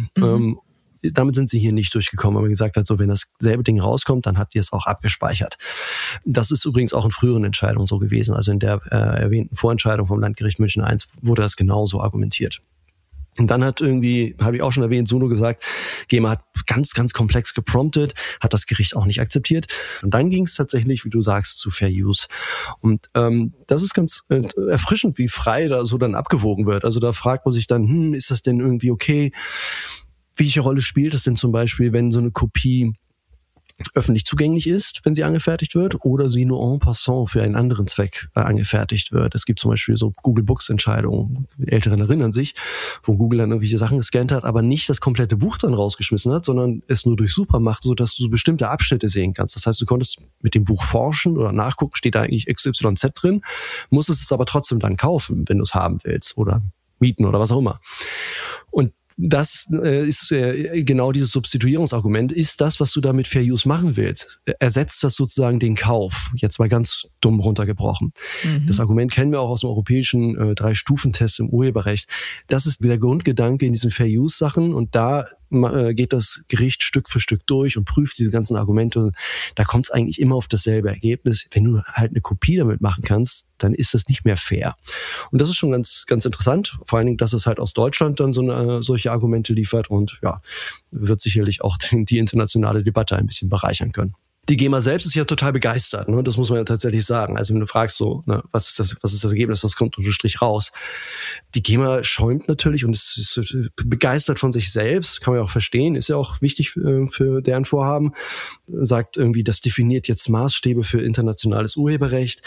[SPEAKER 3] Damit sind sie hier nicht durchgekommen, aber gesagt hat, so, wenn dasselbe Ding rauskommt, dann habt ihr es auch abgespeichert. Das ist übrigens auch in früheren Entscheidungen so gewesen. Also in der erwähnten Vorentscheidung vom Landgericht München I wurde das genauso argumentiert. Und dann hat irgendwie, habe ich auch schon erwähnt, Suno gesagt, GEMA hat ganz, ganz komplex gepromptet, hat das Gericht auch nicht akzeptiert. Und dann ging es tatsächlich, wie du sagst, zu Fair Use. Und das ist ganz erfrischend, wie frei da so dann abgewogen wird. Also da fragt man sich dann, ist das denn irgendwie okay? Welche Rolle spielt es denn zum Beispiel, wenn so eine Kopie öffentlich zugänglich ist, wenn sie angefertigt wird, oder sie nur en passant für einen anderen Zweck angefertigt wird? Es gibt zum Beispiel so Google Books Entscheidungen, die Älteren erinnern sich, wo Google dann irgendwelche Sachen gescannt hat, aber nicht das komplette Buch dann rausgeschmissen hat, sondern es nur durchsuchbar macht, sodass du so bestimmte Abschnitte sehen kannst. Das heißt, du konntest mit dem Buch forschen oder nachgucken, steht da eigentlich XYZ drin, musstest es aber trotzdem dann kaufen, wenn du es haben willst, oder mieten oder was auch immer. Und das ist genau dieses Substituierungsargument. Ist das, was du da mit Fair Use machen willst? Ersetzt das sozusagen den Kauf? Jetzt mal ganz dumm runtergebrochen. Das Argument kennen wir auch aus dem europäischen 3-Stufen-Test im Urheberrecht. Das ist der Grundgedanke in diesen Fair Use-Sachen, und da geht das Gericht Stück für Stück durch und prüft diese ganzen Argumente. Da kommt es eigentlich immer auf dasselbe Ergebnis. Wenn du halt eine Kopie damit machen kannst, dann ist das nicht mehr fair. Und das ist schon ganz, ganz interessant. Vor allen Dingen, dass es halt aus Deutschland dann solche Argumente liefert, und ja, wird sicherlich auch die internationale Debatte ein bisschen bereichern können. Die GEMA selbst ist ja total begeistert, ne? Das muss man ja tatsächlich sagen. Also wenn du fragst so, ne, was ist das Ergebnis, was kommt unter Strich raus? Die GEMA schäumt natürlich und ist begeistert von sich selbst, kann man ja auch verstehen, ist ja auch wichtig für deren Vorhaben. Sagt irgendwie, das definiert jetzt Maßstäbe für internationales Urheberrecht.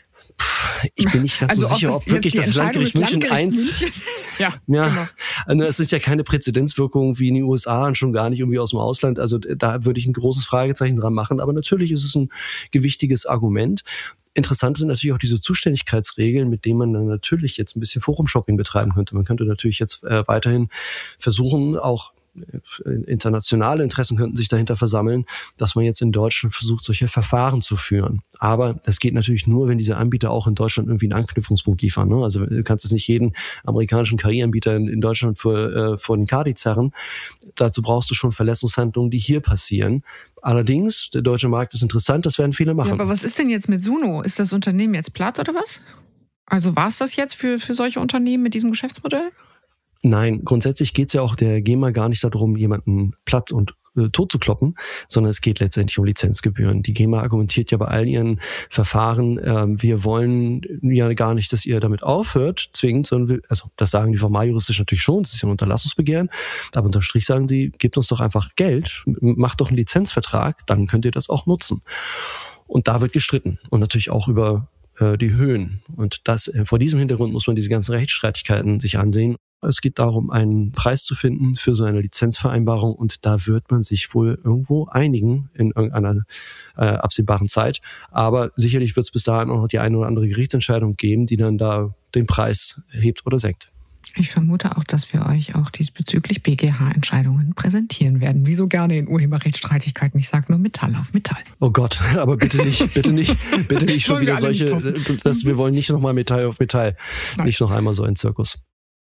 [SPEAKER 3] Ich bin nicht ganz so sicher, ob wirklich das Landgericht München I... Ja. Genau. Also es ist ja keine Präzedenzwirkung wie in den USA und schon gar nicht irgendwie aus dem Ausland. Also da würde ich ein großes Fragezeichen dran machen. Aber natürlich ist es ein gewichtiges Argument. Interessant sind natürlich auch diese Zuständigkeitsregeln, mit denen man dann natürlich jetzt ein bisschen Forum-Shopping betreiben könnte. Man könnte natürlich jetzt weiterhin versuchen, auch internationale Interessen könnten sich dahinter versammeln, dass man jetzt in Deutschland versucht, solche Verfahren zu führen. Aber das geht natürlich nur, wenn diese Anbieter auch in Deutschland irgendwie einen Anknüpfungspunkt liefern. Ne? Also du kannst jetzt nicht jeden amerikanischen KI-Anbieter in Deutschland vor den Kadi zerren. Dazu brauchst du schon Verletzungshandlungen, die hier passieren. Allerdings, der deutsche Markt ist interessant, das werden viele machen.
[SPEAKER 2] Ja, aber was ist denn jetzt mit Suno? Ist das Unternehmen jetzt platt oder was? Also war es das jetzt für solche Unternehmen mit diesem Geschäftsmodell?
[SPEAKER 3] Nein, grundsätzlich geht es ja auch der GEMA gar nicht darum, jemanden platt und tot zu kloppen, sondern es geht letztendlich um Lizenzgebühren. Die GEMA argumentiert ja bei all ihren Verfahren, wir wollen ja gar nicht, dass ihr damit aufhört, zwingend, sondern also das sagen die formaljuristisch natürlich schon, das ist ja ein Unterlassungsbegehren, aber unterm Strich sagen sie, gebt uns doch einfach Geld, macht doch einen Lizenzvertrag, dann könnt ihr das auch nutzen. Und da wird gestritten und natürlich auch über die Höhen. Und das vor diesem Hintergrund muss man diese ganzen Rechtsstreitigkeiten sich ansehen. Es geht darum, einen Preis zu finden für so eine Lizenzvereinbarung und da wird man sich wohl irgendwo einigen in irgendeiner absehbaren Zeit. Aber sicherlich wird es bis dahin auch noch die eine oder andere Gerichtsentscheidung geben, die dann da den Preis hebt oder senkt.
[SPEAKER 2] Ich vermute auch, dass wir euch auch diesbezüglich BGH-Entscheidungen präsentieren werden. Wie so gerne in Urheberrechtsstreitigkeiten. Ich sage nur Metall auf Metall.
[SPEAKER 3] Oh Gott, aber bitte nicht schon wieder solche, wir wollen nicht nochmal Metall auf Metall. Nein. Nicht noch einmal so ein Zirkus.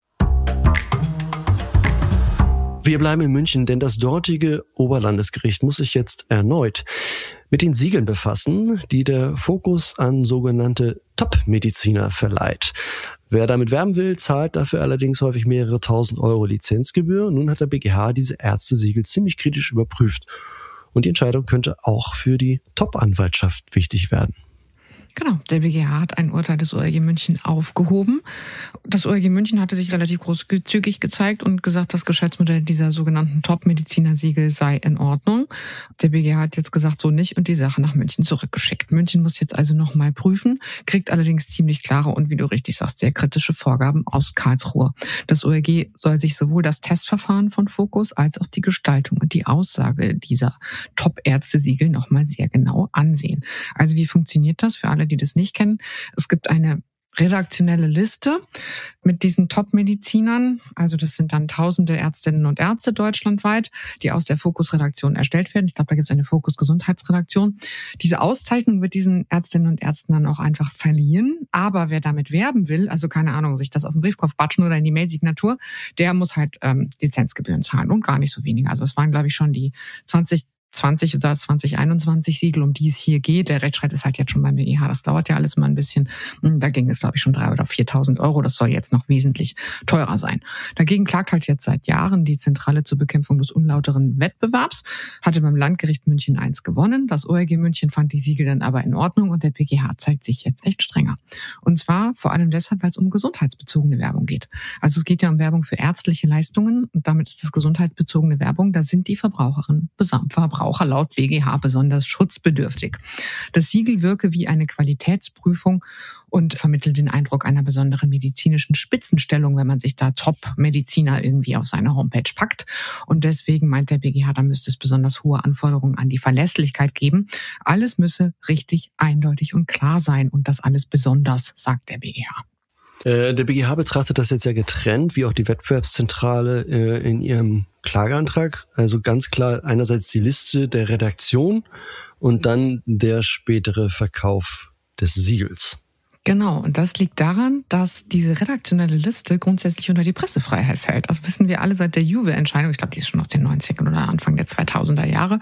[SPEAKER 3] Wir bleiben in München, denn das dortige Oberlandesgericht muss sich jetzt erneut mit den Siegeln befassen, die der Fokus an sogenannte Top-Mediziner verleiht. Wer damit werben will, zahlt dafür allerdings häufig mehrere tausend Euro Lizenzgebühr. Nun hat der BGH diese Ärztesiegel ziemlich kritisch überprüft. Und die Entscheidung könnte auch für die Top-Anwaltschaft wichtig werden.
[SPEAKER 2] Genau, der BGH hat ein Urteil des OLG München aufgehoben. Das OLG München hatte sich relativ großzügig gezeigt und gesagt, das Geschäftsmodell dieser sogenannten Top-Mediziner-Siegel sei in Ordnung. Der BGH hat jetzt gesagt, so nicht und die Sache nach München zurückgeschickt. München muss jetzt also nochmal prüfen, kriegt allerdings ziemlich klare und, wie du richtig sagst, sehr kritische Vorgaben aus Karlsruhe. Das OLG soll sich sowohl das Testverfahren von Focus als auch die Gestaltung und die Aussage dieser Top-Ärzte-Siegel nochmal sehr genau ansehen. Also wie funktioniert das für alle, die das nicht kennen? Es gibt eine redaktionelle Liste mit diesen Top-Medizinern. Also das sind dann tausende Ärztinnen und Ärzte deutschlandweit, die aus der Fokus-Redaktion erstellt werden. Ich glaube, da gibt es eine Fokus-Gesundheitsredaktion. Diese Auszeichnung wird diesen Ärztinnen und Ärzten dann auch einfach verliehen. Aber wer damit werben will, also keine Ahnung, sich das auf den Briefkopf batschen oder in die Mailsignatur, der muss halt Lizenzgebühren zahlen und gar nicht so weniger. Also es waren, glaube ich, schon die 2020 oder 2021 Siegel, um die es hier geht. Der Rechtsstreit ist halt jetzt schon beim BGH. Das dauert ja alles mal ein bisschen. Da ging es, glaube ich, schon 3.000 oder 4.000 Euro. Das soll jetzt noch wesentlich teurer sein. Dagegen klagt halt jetzt seit Jahren die Zentrale zur Bekämpfung des unlauteren Wettbewerbs. Hatte beim Landgericht München 1 gewonnen. Das OLG München fand die Siegel dann aber in Ordnung und der BGH zeigt sich jetzt echt strenger. Und zwar vor allem deshalb, weil es um gesundheitsbezogene Werbung geht. Also es geht ja um Werbung für ärztliche Leistungen und damit ist das gesundheitsbezogene Werbung. Da sind die Verbraucher laut BGH besonders schutzbedürftig. Das Siegel wirke wie eine Qualitätsprüfung und vermittelt den Eindruck einer besonderen medizinischen Spitzenstellung, wenn man sich da Top-Mediziner irgendwie auf seine Homepage packt. Und deswegen meint der BGH, da müsste es besonders hohe Anforderungen an die Verlässlichkeit geben. Alles müsse richtig, eindeutig und klar sein und das alles besonders, sagt der BGH.
[SPEAKER 3] Der BGH betrachtet das jetzt ja getrennt, wie auch die Wettbewerbszentrale in ihrem Klageantrag. Also ganz klar einerseits die Liste der Redaktion und dann der spätere Verkauf des Siegels.
[SPEAKER 2] Genau, und das liegt daran, dass diese redaktionelle Liste grundsätzlich unter die Pressefreiheit fällt. Das wissen wir alle seit der Juve-Entscheidung, ich glaube, die ist schon aus den 90ern oder Anfang der 2000er Jahre,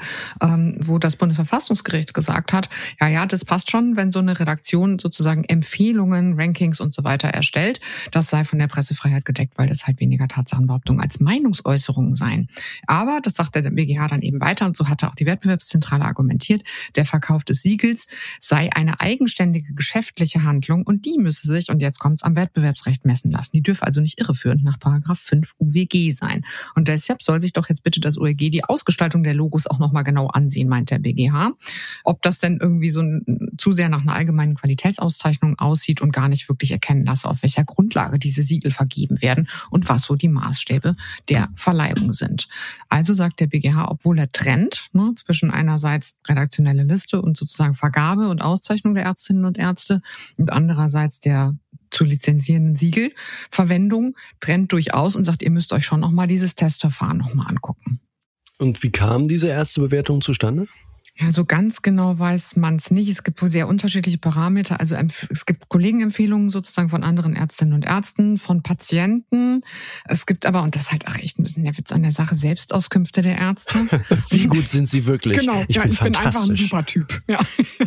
[SPEAKER 2] wo das Bundesverfassungsgericht gesagt hat, ja, das passt schon, wenn so eine Redaktion sozusagen Empfehlungen, Rankings und so weiter erstellt. Das sei von der Pressefreiheit gedeckt, weil das halt weniger Tatsachenbehauptungen als Meinungsäußerungen seien. Aber, das sagt der BGH dann eben weiter, und so hatte auch die Wettbewerbszentrale argumentiert, der Verkauf des Siegels sei eine eigenständige geschäftliche Handlung, und die müsse sich, und jetzt kommt's, am Wettbewerbsrecht messen lassen. Die dürfe also nicht irreführend nach § 5 UWG sein. Und deshalb soll sich doch jetzt bitte das OLG die Ausgestaltung der Logos auch nochmal genau ansehen, meint der BGH. Ob das denn irgendwie so zu sehr nach einer allgemeinen Qualitätsauszeichnung aussieht und gar nicht wirklich erkennen lasse, auf welcher Grundlage diese Siegel vergeben werden und was so die Maßstäbe der Verleihung sind. Also sagt der BGH, obwohl er trennt zwischen einerseits redaktionelle Liste und sozusagen Vergabe und Auszeichnung der Ärztinnen und Ärzte und andererseits der zu lizenzierenden Siegelverwendung, trennt durchaus und sagt, ihr müsst euch schon nochmal dieses Testverfahren nochmal angucken.
[SPEAKER 3] Und wie kam diese Ärztebewertung zustande?
[SPEAKER 2] Ja, so ganz genau weiß man es nicht. Es gibt wohl sehr unterschiedliche Parameter. Also es gibt Kollegenempfehlungen sozusagen von anderen Ärztinnen und Ärzten, von Patienten. Es gibt aber, und das ist halt auch echt ein bisschen der Witz an der Sache, Selbstauskünfte der Ärzte.
[SPEAKER 3] Wie gut sind sie wirklich?
[SPEAKER 2] Genau, ich bin einfach ein super Typ. Ja,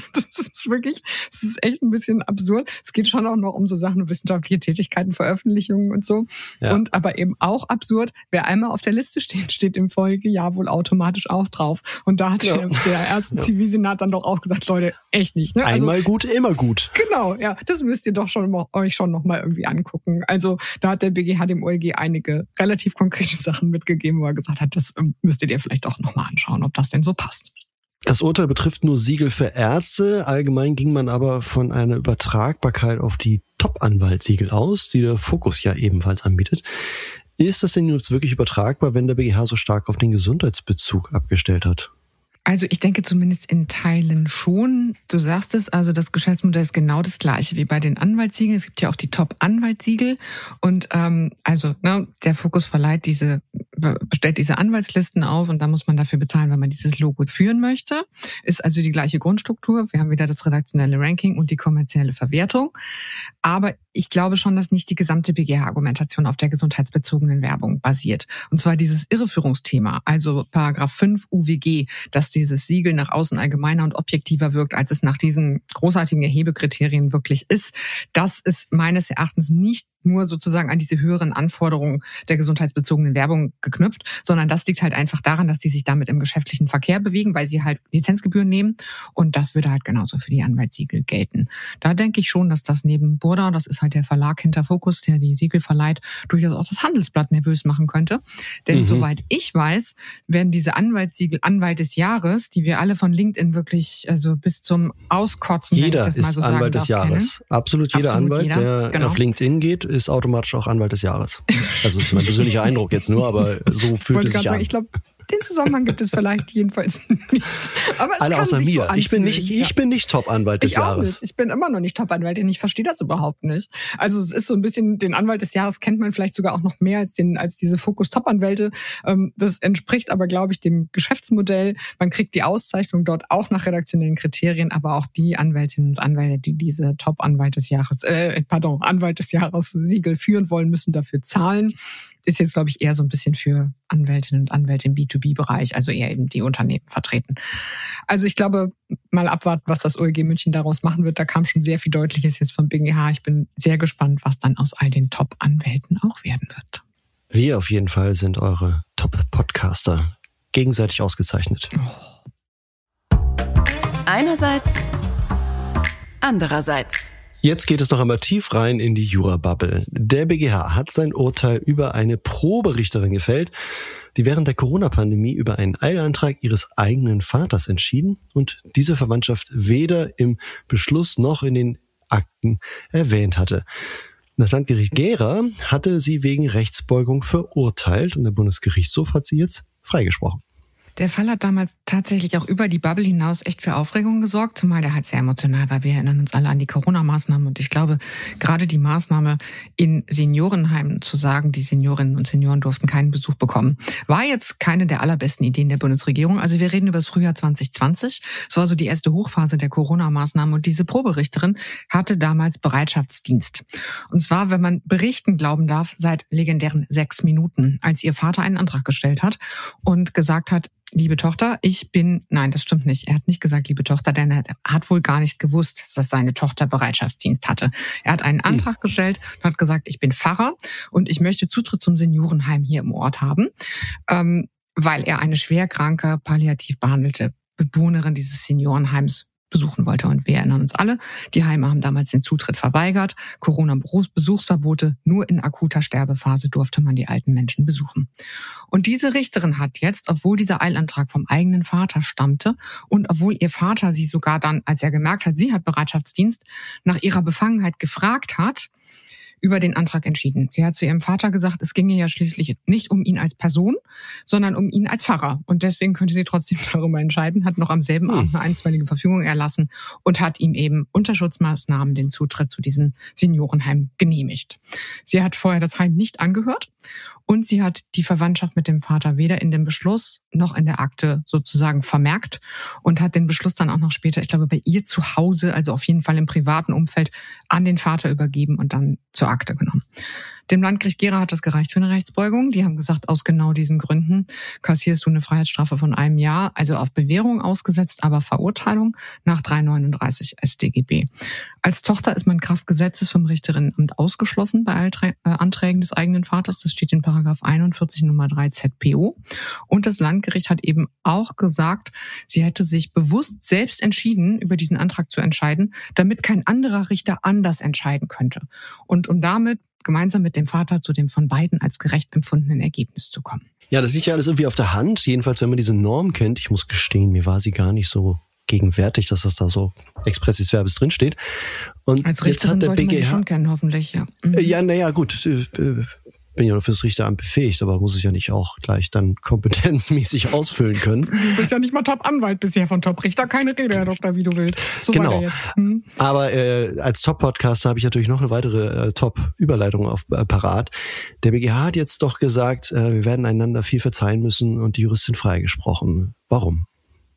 [SPEAKER 2] das ist echt ein bisschen absurd. Es geht schon auch noch um so Sachen, wissenschaftliche Tätigkeiten, Veröffentlichungen und so. Ja. Und aber eben auch absurd, wer einmal auf der Liste steht im Folgejahr wohl automatisch auch drauf. Und da hat der Zivilsenat dann doch auch gesagt, Leute, echt nicht. Ne?
[SPEAKER 3] Einmal gut, immer gut.
[SPEAKER 2] Genau, ja, das müsst ihr doch euch schon noch mal irgendwie angucken. Also da hat der BGH dem OLG einige relativ konkrete Sachen mitgegeben, wo er gesagt hat, das müsstet ihr vielleicht auch noch mal anschauen, ob das denn so passt.
[SPEAKER 3] Das Urteil betrifft nur Siegel für Ärzte. Allgemein ging man aber von einer Übertragbarkeit auf die Top-Anwaltssiegel aus, die der Focus ja ebenfalls anbietet. Ist das denn jetzt wirklich übertragbar, wenn der BGH so stark auf den Gesundheitsbezug abgestellt hat?
[SPEAKER 2] Also ich denke zumindest in Teilen schon. Du sagst es, also das Geschäftsmodell ist genau das gleiche wie bei den Anwaltssiegeln. Es gibt ja auch die Top-Anwaltssiegel und der Focus bestellt diese Anwaltslisten auf und da muss man dafür bezahlen, wenn man dieses Logo führen möchte. Ist also die gleiche Grundstruktur. Wir haben wieder das redaktionelle Ranking und die kommerzielle Verwertung. Aber ich glaube schon, dass nicht die gesamte BGH-Argumentation auf der gesundheitsbezogenen Werbung basiert. Und zwar dieses Irreführungsthema, also Paragraph 5 UWG, dass dieses Siegel nach außen allgemeiner und objektiver wirkt, als es nach diesen großartigen Erhebekriterien wirklich ist. Das ist meines Erachtens nicht nur sozusagen an diese höheren Anforderungen der gesundheitsbezogenen Werbung geknüpft, sondern das liegt halt einfach daran, dass die sich damit im geschäftlichen Verkehr bewegen, weil sie halt Lizenzgebühren nehmen und das würde halt genauso für die Anwaltssiegel gelten. Da denke ich schon, dass das neben Burda, das ist halt der Verlag hinter Focus, der die Siegel verleiht, durchaus auch das Handelsblatt nervös machen könnte. Denn soweit ich weiß, werden diese Anwaltssiegel Anwalt des Jahres, die wir alle von LinkedIn wirklich bis zum Auskotzen,
[SPEAKER 3] jeder
[SPEAKER 2] wenn ich das mal so sagen darf,
[SPEAKER 3] Anwalt des Jahres.
[SPEAKER 2] Kennen.
[SPEAKER 3] Absolut jeder Anwalt, der auf LinkedIn geht, ist automatisch auch Anwalt des Jahres. Also das ist mein persönlicher Eindruck jetzt nur, aber so fühlt es sich an.
[SPEAKER 2] Ich glaube, den Zusammenhang gibt es vielleicht jedenfalls nicht. Aber es
[SPEAKER 3] alle
[SPEAKER 2] kann
[SPEAKER 3] außer
[SPEAKER 2] sich
[SPEAKER 3] mir.
[SPEAKER 2] So
[SPEAKER 3] ich bin nicht Top-Anwalt des Jahres.
[SPEAKER 2] Ich auch nicht. Ich bin immer noch nicht Top-Anwältin. Ich verstehe das überhaupt nicht. Also es ist so ein bisschen, den Anwalt des Jahres kennt man vielleicht sogar auch noch mehr als diese Fokus-Top-Anwälte. Das entspricht aber, glaube ich, dem Geschäftsmodell. Man kriegt die Auszeichnung dort auch nach redaktionellen Kriterien, aber auch die Anwältinnen und Anwälte, die diese Top-Anwalt des Jahres, Anwalt des Jahres Siegel führen wollen, müssen dafür zahlen. Ist jetzt, glaube ich, eher so ein bisschen für Anwältinnen und Anwälte im B2B-Bereich, also eher eben die Unternehmen vertreten. Also ich glaube, mal abwarten, was das OLG München daraus machen wird. Da kam schon sehr viel Deutliches jetzt vom BGH. Ich bin sehr gespannt, was dann aus all den Top-Anwälten auch werden wird.
[SPEAKER 3] Wir auf jeden Fall sind eure Top-Podcaster. Gegenseitig ausgezeichnet.
[SPEAKER 1] Einerseits, andererseits.
[SPEAKER 3] Jetzt geht es noch einmal tief rein in die Jura-Bubble. Der BGH hat sein Urteil über eine Pro-Richterin gefällt, die während der Corona-Pandemie über einen Eilantrag ihres eigenen Vaters entschieden und diese Verwandtschaft weder im Beschluss noch in den Akten erwähnt hatte. Das Landgericht Gera hatte sie wegen Rechtsbeugung verurteilt und der Bundesgerichtshof hat sie jetzt freigesprochen.
[SPEAKER 2] Der Fall hat damals tatsächlich auch über die Bubble hinaus echt für Aufregung gesorgt, zumal der halt sehr emotional war. Wir erinnern uns alle an die Corona-Maßnahmen und ich glaube, gerade die Maßnahme in Seniorenheimen zu sagen, die Seniorinnen und Senioren durften keinen Besuch bekommen, war jetzt keine der allerbesten Ideen der Bundesregierung. Also wir reden über das Frühjahr 2020. Es war so die erste Hochphase der Corona-Maßnahmen und diese Pro-Richterin hatte damals Bereitschaftsdienst. Und zwar, wenn man Berichten glauben darf, seit legendären 6 Minuten, als ihr Vater einen Antrag gestellt hat und gesagt hat, liebe Tochter, nein, das stimmt nicht. Er hat nicht gesagt, liebe Tochter, denn er hat wohl gar nicht gewusst, dass seine Tochter Bereitschaftsdienst hatte. Er hat einen Antrag gestellt und hat gesagt, ich bin Pfarrer und ich möchte Zutritt zum Seniorenheim hier im Ort haben, weil er eine schwerkranke, palliativ behandelte Bewohnerin dieses Seniorenheims besuchen wollte. Und wir erinnern uns alle, die Heime haben damals den Zutritt verweigert. Corona-Besuchsverbote, nur in akuter Sterbephase durfte man die alten Menschen besuchen. Und diese Richterin hat jetzt, obwohl dieser Eilantrag vom eigenen Vater stammte und obwohl ihr Vater sie sogar dann, als er gemerkt hat, sie hat Bereitschaftsdienst, nach ihrer Befangenheit gefragt hat, über den Antrag entschieden. Sie hat zu ihrem Vater gesagt, es ginge ja schließlich nicht um ihn als Person, sondern um ihn als Pfarrer. Und deswegen könnte sie trotzdem darüber entscheiden, hat noch am selben Abend eine einstweilige Verfügung erlassen und hat ihm eben unter Schutzmaßnahmen den Zutritt zu diesem Seniorenheim genehmigt. Sie hat vorher das Heim nicht angehört und sie hat die Verwandtschaft mit dem Vater weder in dem Beschluss noch in der Akte sozusagen vermerkt und hat den Beschluss dann auch noch später, ich glaube, bei ihr zu Hause, also auf jeden Fall im privaten Umfeld, an den Vater übergeben und dann zur Akte genommen. Dem Landgericht Gera hat das gereicht für eine Rechtsbeugung. Die haben gesagt, aus genau diesen Gründen kassierst du eine Freiheitsstrafe von 1 Jahr, also auf Bewährung ausgesetzt, aber Verurteilung nach 339 StGB. Als Tochter ist man Kraft Gesetzes vom Richterinnenamt ausgeschlossen bei Anträgen des eigenen Vaters. Das steht in Paragraph 41 Nummer 3 ZPO. Und das Landgericht hat eben auch gesagt, sie hätte sich bewusst selbst entschieden, über diesen Antrag zu entscheiden, damit kein anderer Richter anders entscheiden könnte. Und um damit gemeinsam mit dem Vater zu dem von beiden als gerecht empfundenen Ergebnis zu kommen.
[SPEAKER 3] Ja, das liegt ja alles irgendwie auf der Hand. Jedenfalls, wenn man diese Norm kennt. Ich muss gestehen, mir war sie gar nicht so gegenwärtig, dass das da so expressis verbis drinsteht. Und
[SPEAKER 2] als Richterin sollte man die schon kennen, hoffentlich, ja.
[SPEAKER 3] Ja, naja, gut. Bin ja nur fürs Richteramt befähigt, aber muss es ja nicht auch gleich dann kompetenzmäßig ausfüllen können.
[SPEAKER 2] Du bist ja nicht mal Top-Anwalt bisher von Top-Richter. Keine Rede, Herr Doktor, wie du willst. So
[SPEAKER 3] genau.
[SPEAKER 2] Jetzt.
[SPEAKER 3] Aber als Top-Podcaster habe ich natürlich noch eine weitere Top-Überleitung parat. Der BGH hat jetzt doch gesagt, wir werden einander viel verzeihen müssen und die Juristin freigesprochen. Warum?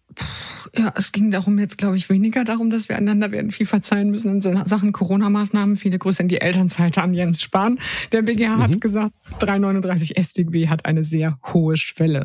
[SPEAKER 2] Ja, es ging darum jetzt, glaube ich, weniger darum, dass wir einander werden viel verzeihen müssen in Sachen Corona-Maßnahmen. Viele Grüße in die Elternzeit an Jens Spahn. Der BGH hat gesagt, 339 StGB hat eine sehr hohe Schwelle.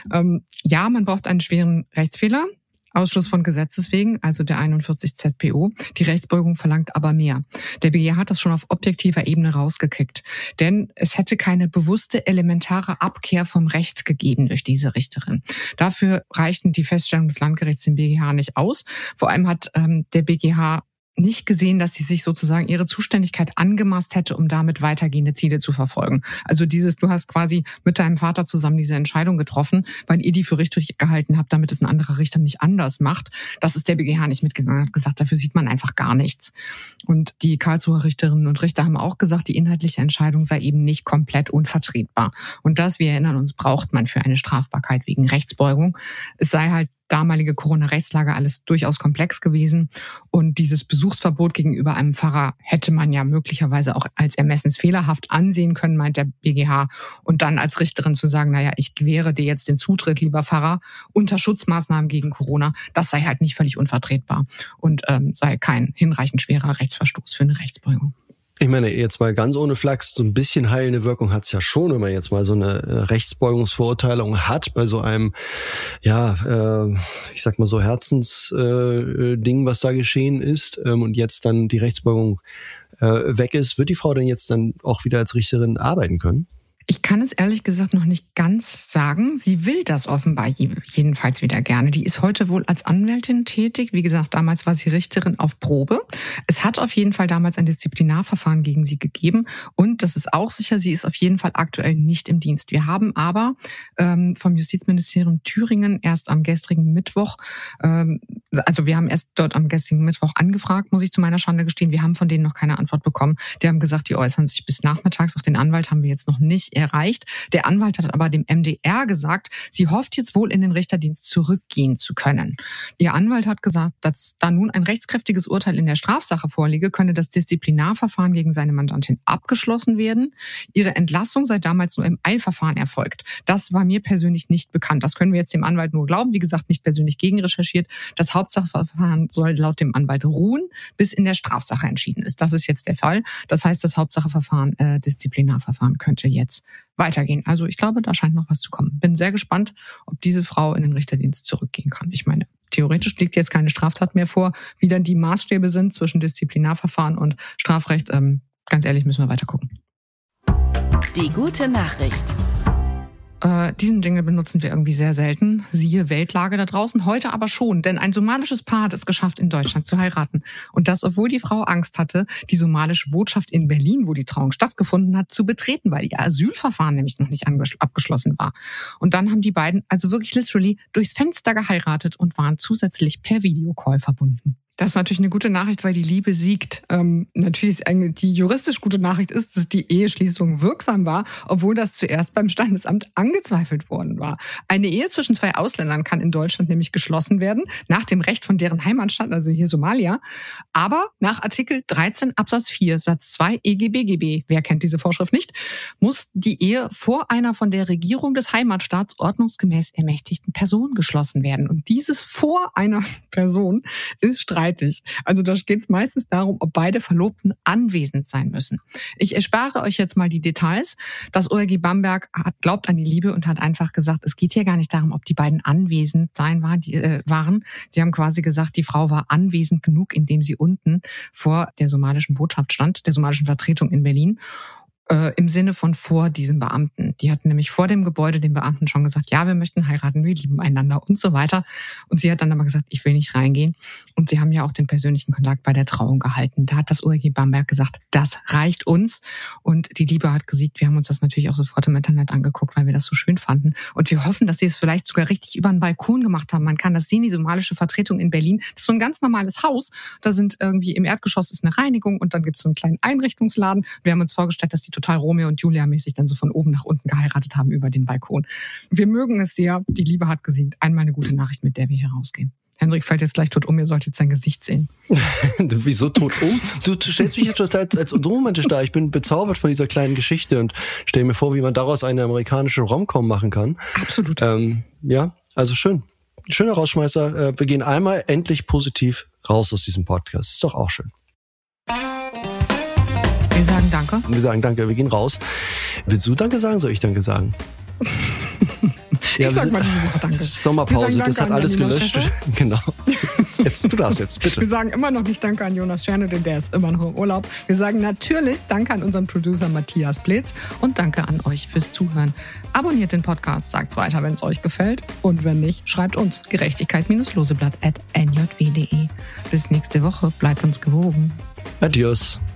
[SPEAKER 2] Ja, man braucht einen schweren Rechtsfehler. Ausschluss von Gesetzes wegen, also der 41 ZPO. Die Rechtsbeugung verlangt aber mehr. Der BGH hat das schon auf objektiver Ebene rausgekickt. Denn es hätte keine bewusste elementare Abkehr vom Recht gegeben durch diese Richterin. Dafür reichten die Feststellungen des Landgerichts dem BGH nicht aus. Vor allem hat der BGH nicht gesehen, dass sie sich sozusagen ihre Zuständigkeit angemaßt hätte, um damit weitergehende Ziele zu verfolgen. Also du hast quasi mit deinem Vater zusammen diese Entscheidung getroffen, weil ihr die für richtig gehalten habt, damit es ein anderer Richter nicht anders macht. Das ist der BGH nicht mitgegangen, hat gesagt, dafür sieht man einfach gar nichts. Und die Karlsruher Richterinnen und Richter haben auch gesagt, die inhaltliche Entscheidung sei eben nicht komplett unvertretbar. Und das, wir erinnern uns, braucht man für eine Strafbarkeit wegen Rechtsbeugung. Es sei halt damalige Corona-Rechtslage alles durchaus komplex gewesen. Und dieses Besuchsverbot gegenüber einem Pfarrer hätte man ja möglicherweise auch als ermessensfehlerhaft ansehen können, meint der BGH. Und dann als Richterin zu sagen, naja, ich gewähre dir jetzt den Zutritt, lieber Pfarrer, unter Schutzmaßnahmen gegen Corona, das sei halt nicht völlig unvertretbar und sei kein hinreichend schwerer Rechtsverstoß für eine Rechtsbeugung.
[SPEAKER 3] Ich meine, jetzt mal ganz ohne Flachs, so ein bisschen heilende Wirkung hat's ja schon, wenn man jetzt mal so eine Rechtsbeugungsverurteilung hat bei so einem, ja, ich sag mal so Herzensding, was da geschehen ist, und jetzt dann die Rechtsbeugung weg ist. Wird die Frau denn jetzt dann auch wieder als Richterin arbeiten können?
[SPEAKER 2] Ich kann es ehrlich gesagt noch nicht ganz sagen. Sie will das offenbar jedenfalls wieder gerne. Die ist heute wohl als Anwältin tätig. Wie gesagt, damals war sie Richterin auf Probe. Es hat auf jeden Fall damals ein Disziplinarverfahren gegen sie gegeben. Und das ist auch sicher, sie ist auf jeden Fall aktuell nicht im Dienst. Wir haben aber vom Justizministerium Thüringen erst am gestrigen Mittwoch, wir haben erst dort am gestrigen Mittwoch angefragt, muss ich zu meiner Schande gestehen. Wir haben von denen noch keine Antwort bekommen. Die haben gesagt, die äußern sich bis nachmittags. Auch den Anwalt haben wir jetzt noch nicht erreicht. Der Anwalt hat aber dem MDR gesagt, sie hofft jetzt wohl in den Richterdienst zurückgehen zu können. Ihr Anwalt hat gesagt, dass da nun ein rechtskräftiges Urteil in der Strafsache vorliege, könne das Disziplinarverfahren gegen seine Mandantin abgeschlossen werden. Ihre Entlassung sei damals nur im Eilverfahren erfolgt. Das war mir persönlich nicht bekannt. Das können wir jetzt dem Anwalt nur glauben. Wie gesagt, nicht persönlich gegenrecherchiert. Das Hauptsacheverfahren soll laut dem Anwalt ruhen, bis in der Strafsache entschieden ist. Das ist jetzt der Fall. Das heißt, das Hauptsacheverfahren, Disziplinarverfahren könnte jetzt weitergehen. Also ich glaube, da scheint noch was zu kommen. Bin sehr gespannt, ob diese Frau in den Richterdienst zurückgehen kann. Ich meine, theoretisch liegt jetzt keine Straftat mehr vor. Wie dann die Maßstäbe sind zwischen Disziplinarverfahren und Strafrecht, ganz ehrlich, müssen wir weiter gucken.
[SPEAKER 1] Die gute Nachricht.
[SPEAKER 2] Diesen Jingle benutzen wir irgendwie sehr selten. Siehe Weltlage da draußen. Heute aber schon, denn ein somalisches Paar hat es geschafft, in Deutschland zu heiraten. Und das, obwohl die Frau Angst hatte, die somalische Botschaft in Berlin, wo die Trauung stattgefunden hat, zu betreten, weil ihr Asylverfahren nämlich noch nicht abgeschlossen war. Und dann haben die beiden also wirklich literally durchs Fenster geheiratet und waren zusätzlich per Videocall verbunden. Das ist natürlich eine gute Nachricht, weil die Liebe siegt. Natürlich ist eigentlich die juristisch gute Nachricht ist, dass die Eheschließung wirksam war, obwohl das zuerst beim Standesamt angezweifelt worden war. Eine Ehe zwischen zwei Ausländern kann in Deutschland nämlich geschlossen werden, nach dem Recht von deren Heimatstaat, also hier Somalia, aber nach Artikel 13 Absatz 4 Satz 2 EGBGB, wer kennt diese Vorschrift nicht, muss die Ehe vor einer von der Regierung des Heimatstaats ordnungsgemäß ermächtigten Person geschlossen werden. Und dieses vor einer Person ist streitig. Also da geht es meistens darum, ob beide Verlobten anwesend sein müssen. Ich erspare euch jetzt mal die Details. Das OLG Bamberg glaubt an die Liebe und hat einfach gesagt, es geht hier gar nicht darum, ob die beiden anwesend waren. Sie haben quasi gesagt, die Frau war anwesend genug, indem sie unten vor der somalischen Botschaft stand, der somalischen Vertretung in Berlin. Im Sinne von vor diesem Beamten. Die hatten nämlich vor dem Gebäude den Beamten schon gesagt, ja, wir möchten heiraten, wir lieben einander und so weiter. Und sie hat dann aber gesagt, ich will nicht reingehen. Und sie haben ja auch den persönlichen Kontakt bei der Trauung gehalten. Da hat das OLG Bamberg gesagt, das reicht uns. Und die Liebe hat gesiegt. Wir haben uns das natürlich auch sofort im Internet angeguckt, weil wir das so schön fanden. Und wir hoffen, dass sie es vielleicht sogar richtig über den Balkon gemacht haben. Man kann das sehen, die somalische Vertretung in Berlin. Das ist so ein ganz normales Haus. Da sind irgendwie im Erdgeschoss ist eine Reinigung und dann gibt es so einen kleinen Einrichtungsladen. Wir haben uns vorgestellt, dass die total Romeo und Julia-mäßig dann so von oben nach unten geheiratet haben über den Balkon. Wir mögen es sehr. Die Liebe hat gesiegt. Einmal eine gute Nachricht, mit der wir hier rausgehen. Hendrik fällt jetzt gleich tot um. Ihr solltet sein Gesicht sehen.
[SPEAKER 3] Wieso tot um? Du stellst mich jetzt total als unromantisch dar. Ich bin bezaubert von dieser kleinen Geschichte und stelle mir vor, wie man daraus eine amerikanische Rom-Com machen kann.
[SPEAKER 2] Absolut.
[SPEAKER 3] Ja, also schön. Schöner Rausschmeißer. Wir gehen einmal endlich positiv raus aus diesem Podcast. Ist doch auch schön.
[SPEAKER 2] Wir sagen Danke.
[SPEAKER 3] Wir sagen Danke, wir gehen raus. Willst du Danke sagen? Soll ich Danke sagen?
[SPEAKER 2] Ja, ich sag mal diese Woche Danke.
[SPEAKER 3] Sommerpause, das hat alles gelöscht. Genau. Jetzt, du darfst jetzt, bitte.
[SPEAKER 2] Wir sagen immer noch nicht Danke an Jonas Scherne, denn der ist immer noch im Urlaub. Wir sagen natürlich Danke an unseren Producer Matthias Blitz und Danke an euch fürs Zuhören. Abonniert den Podcast, sagt's weiter, wenn es euch gefällt. Und wenn nicht, schreibt uns gerechtigkeit-loseblatt@njw.de. Bis nächste Woche, bleibt uns gewogen.
[SPEAKER 3] Adios.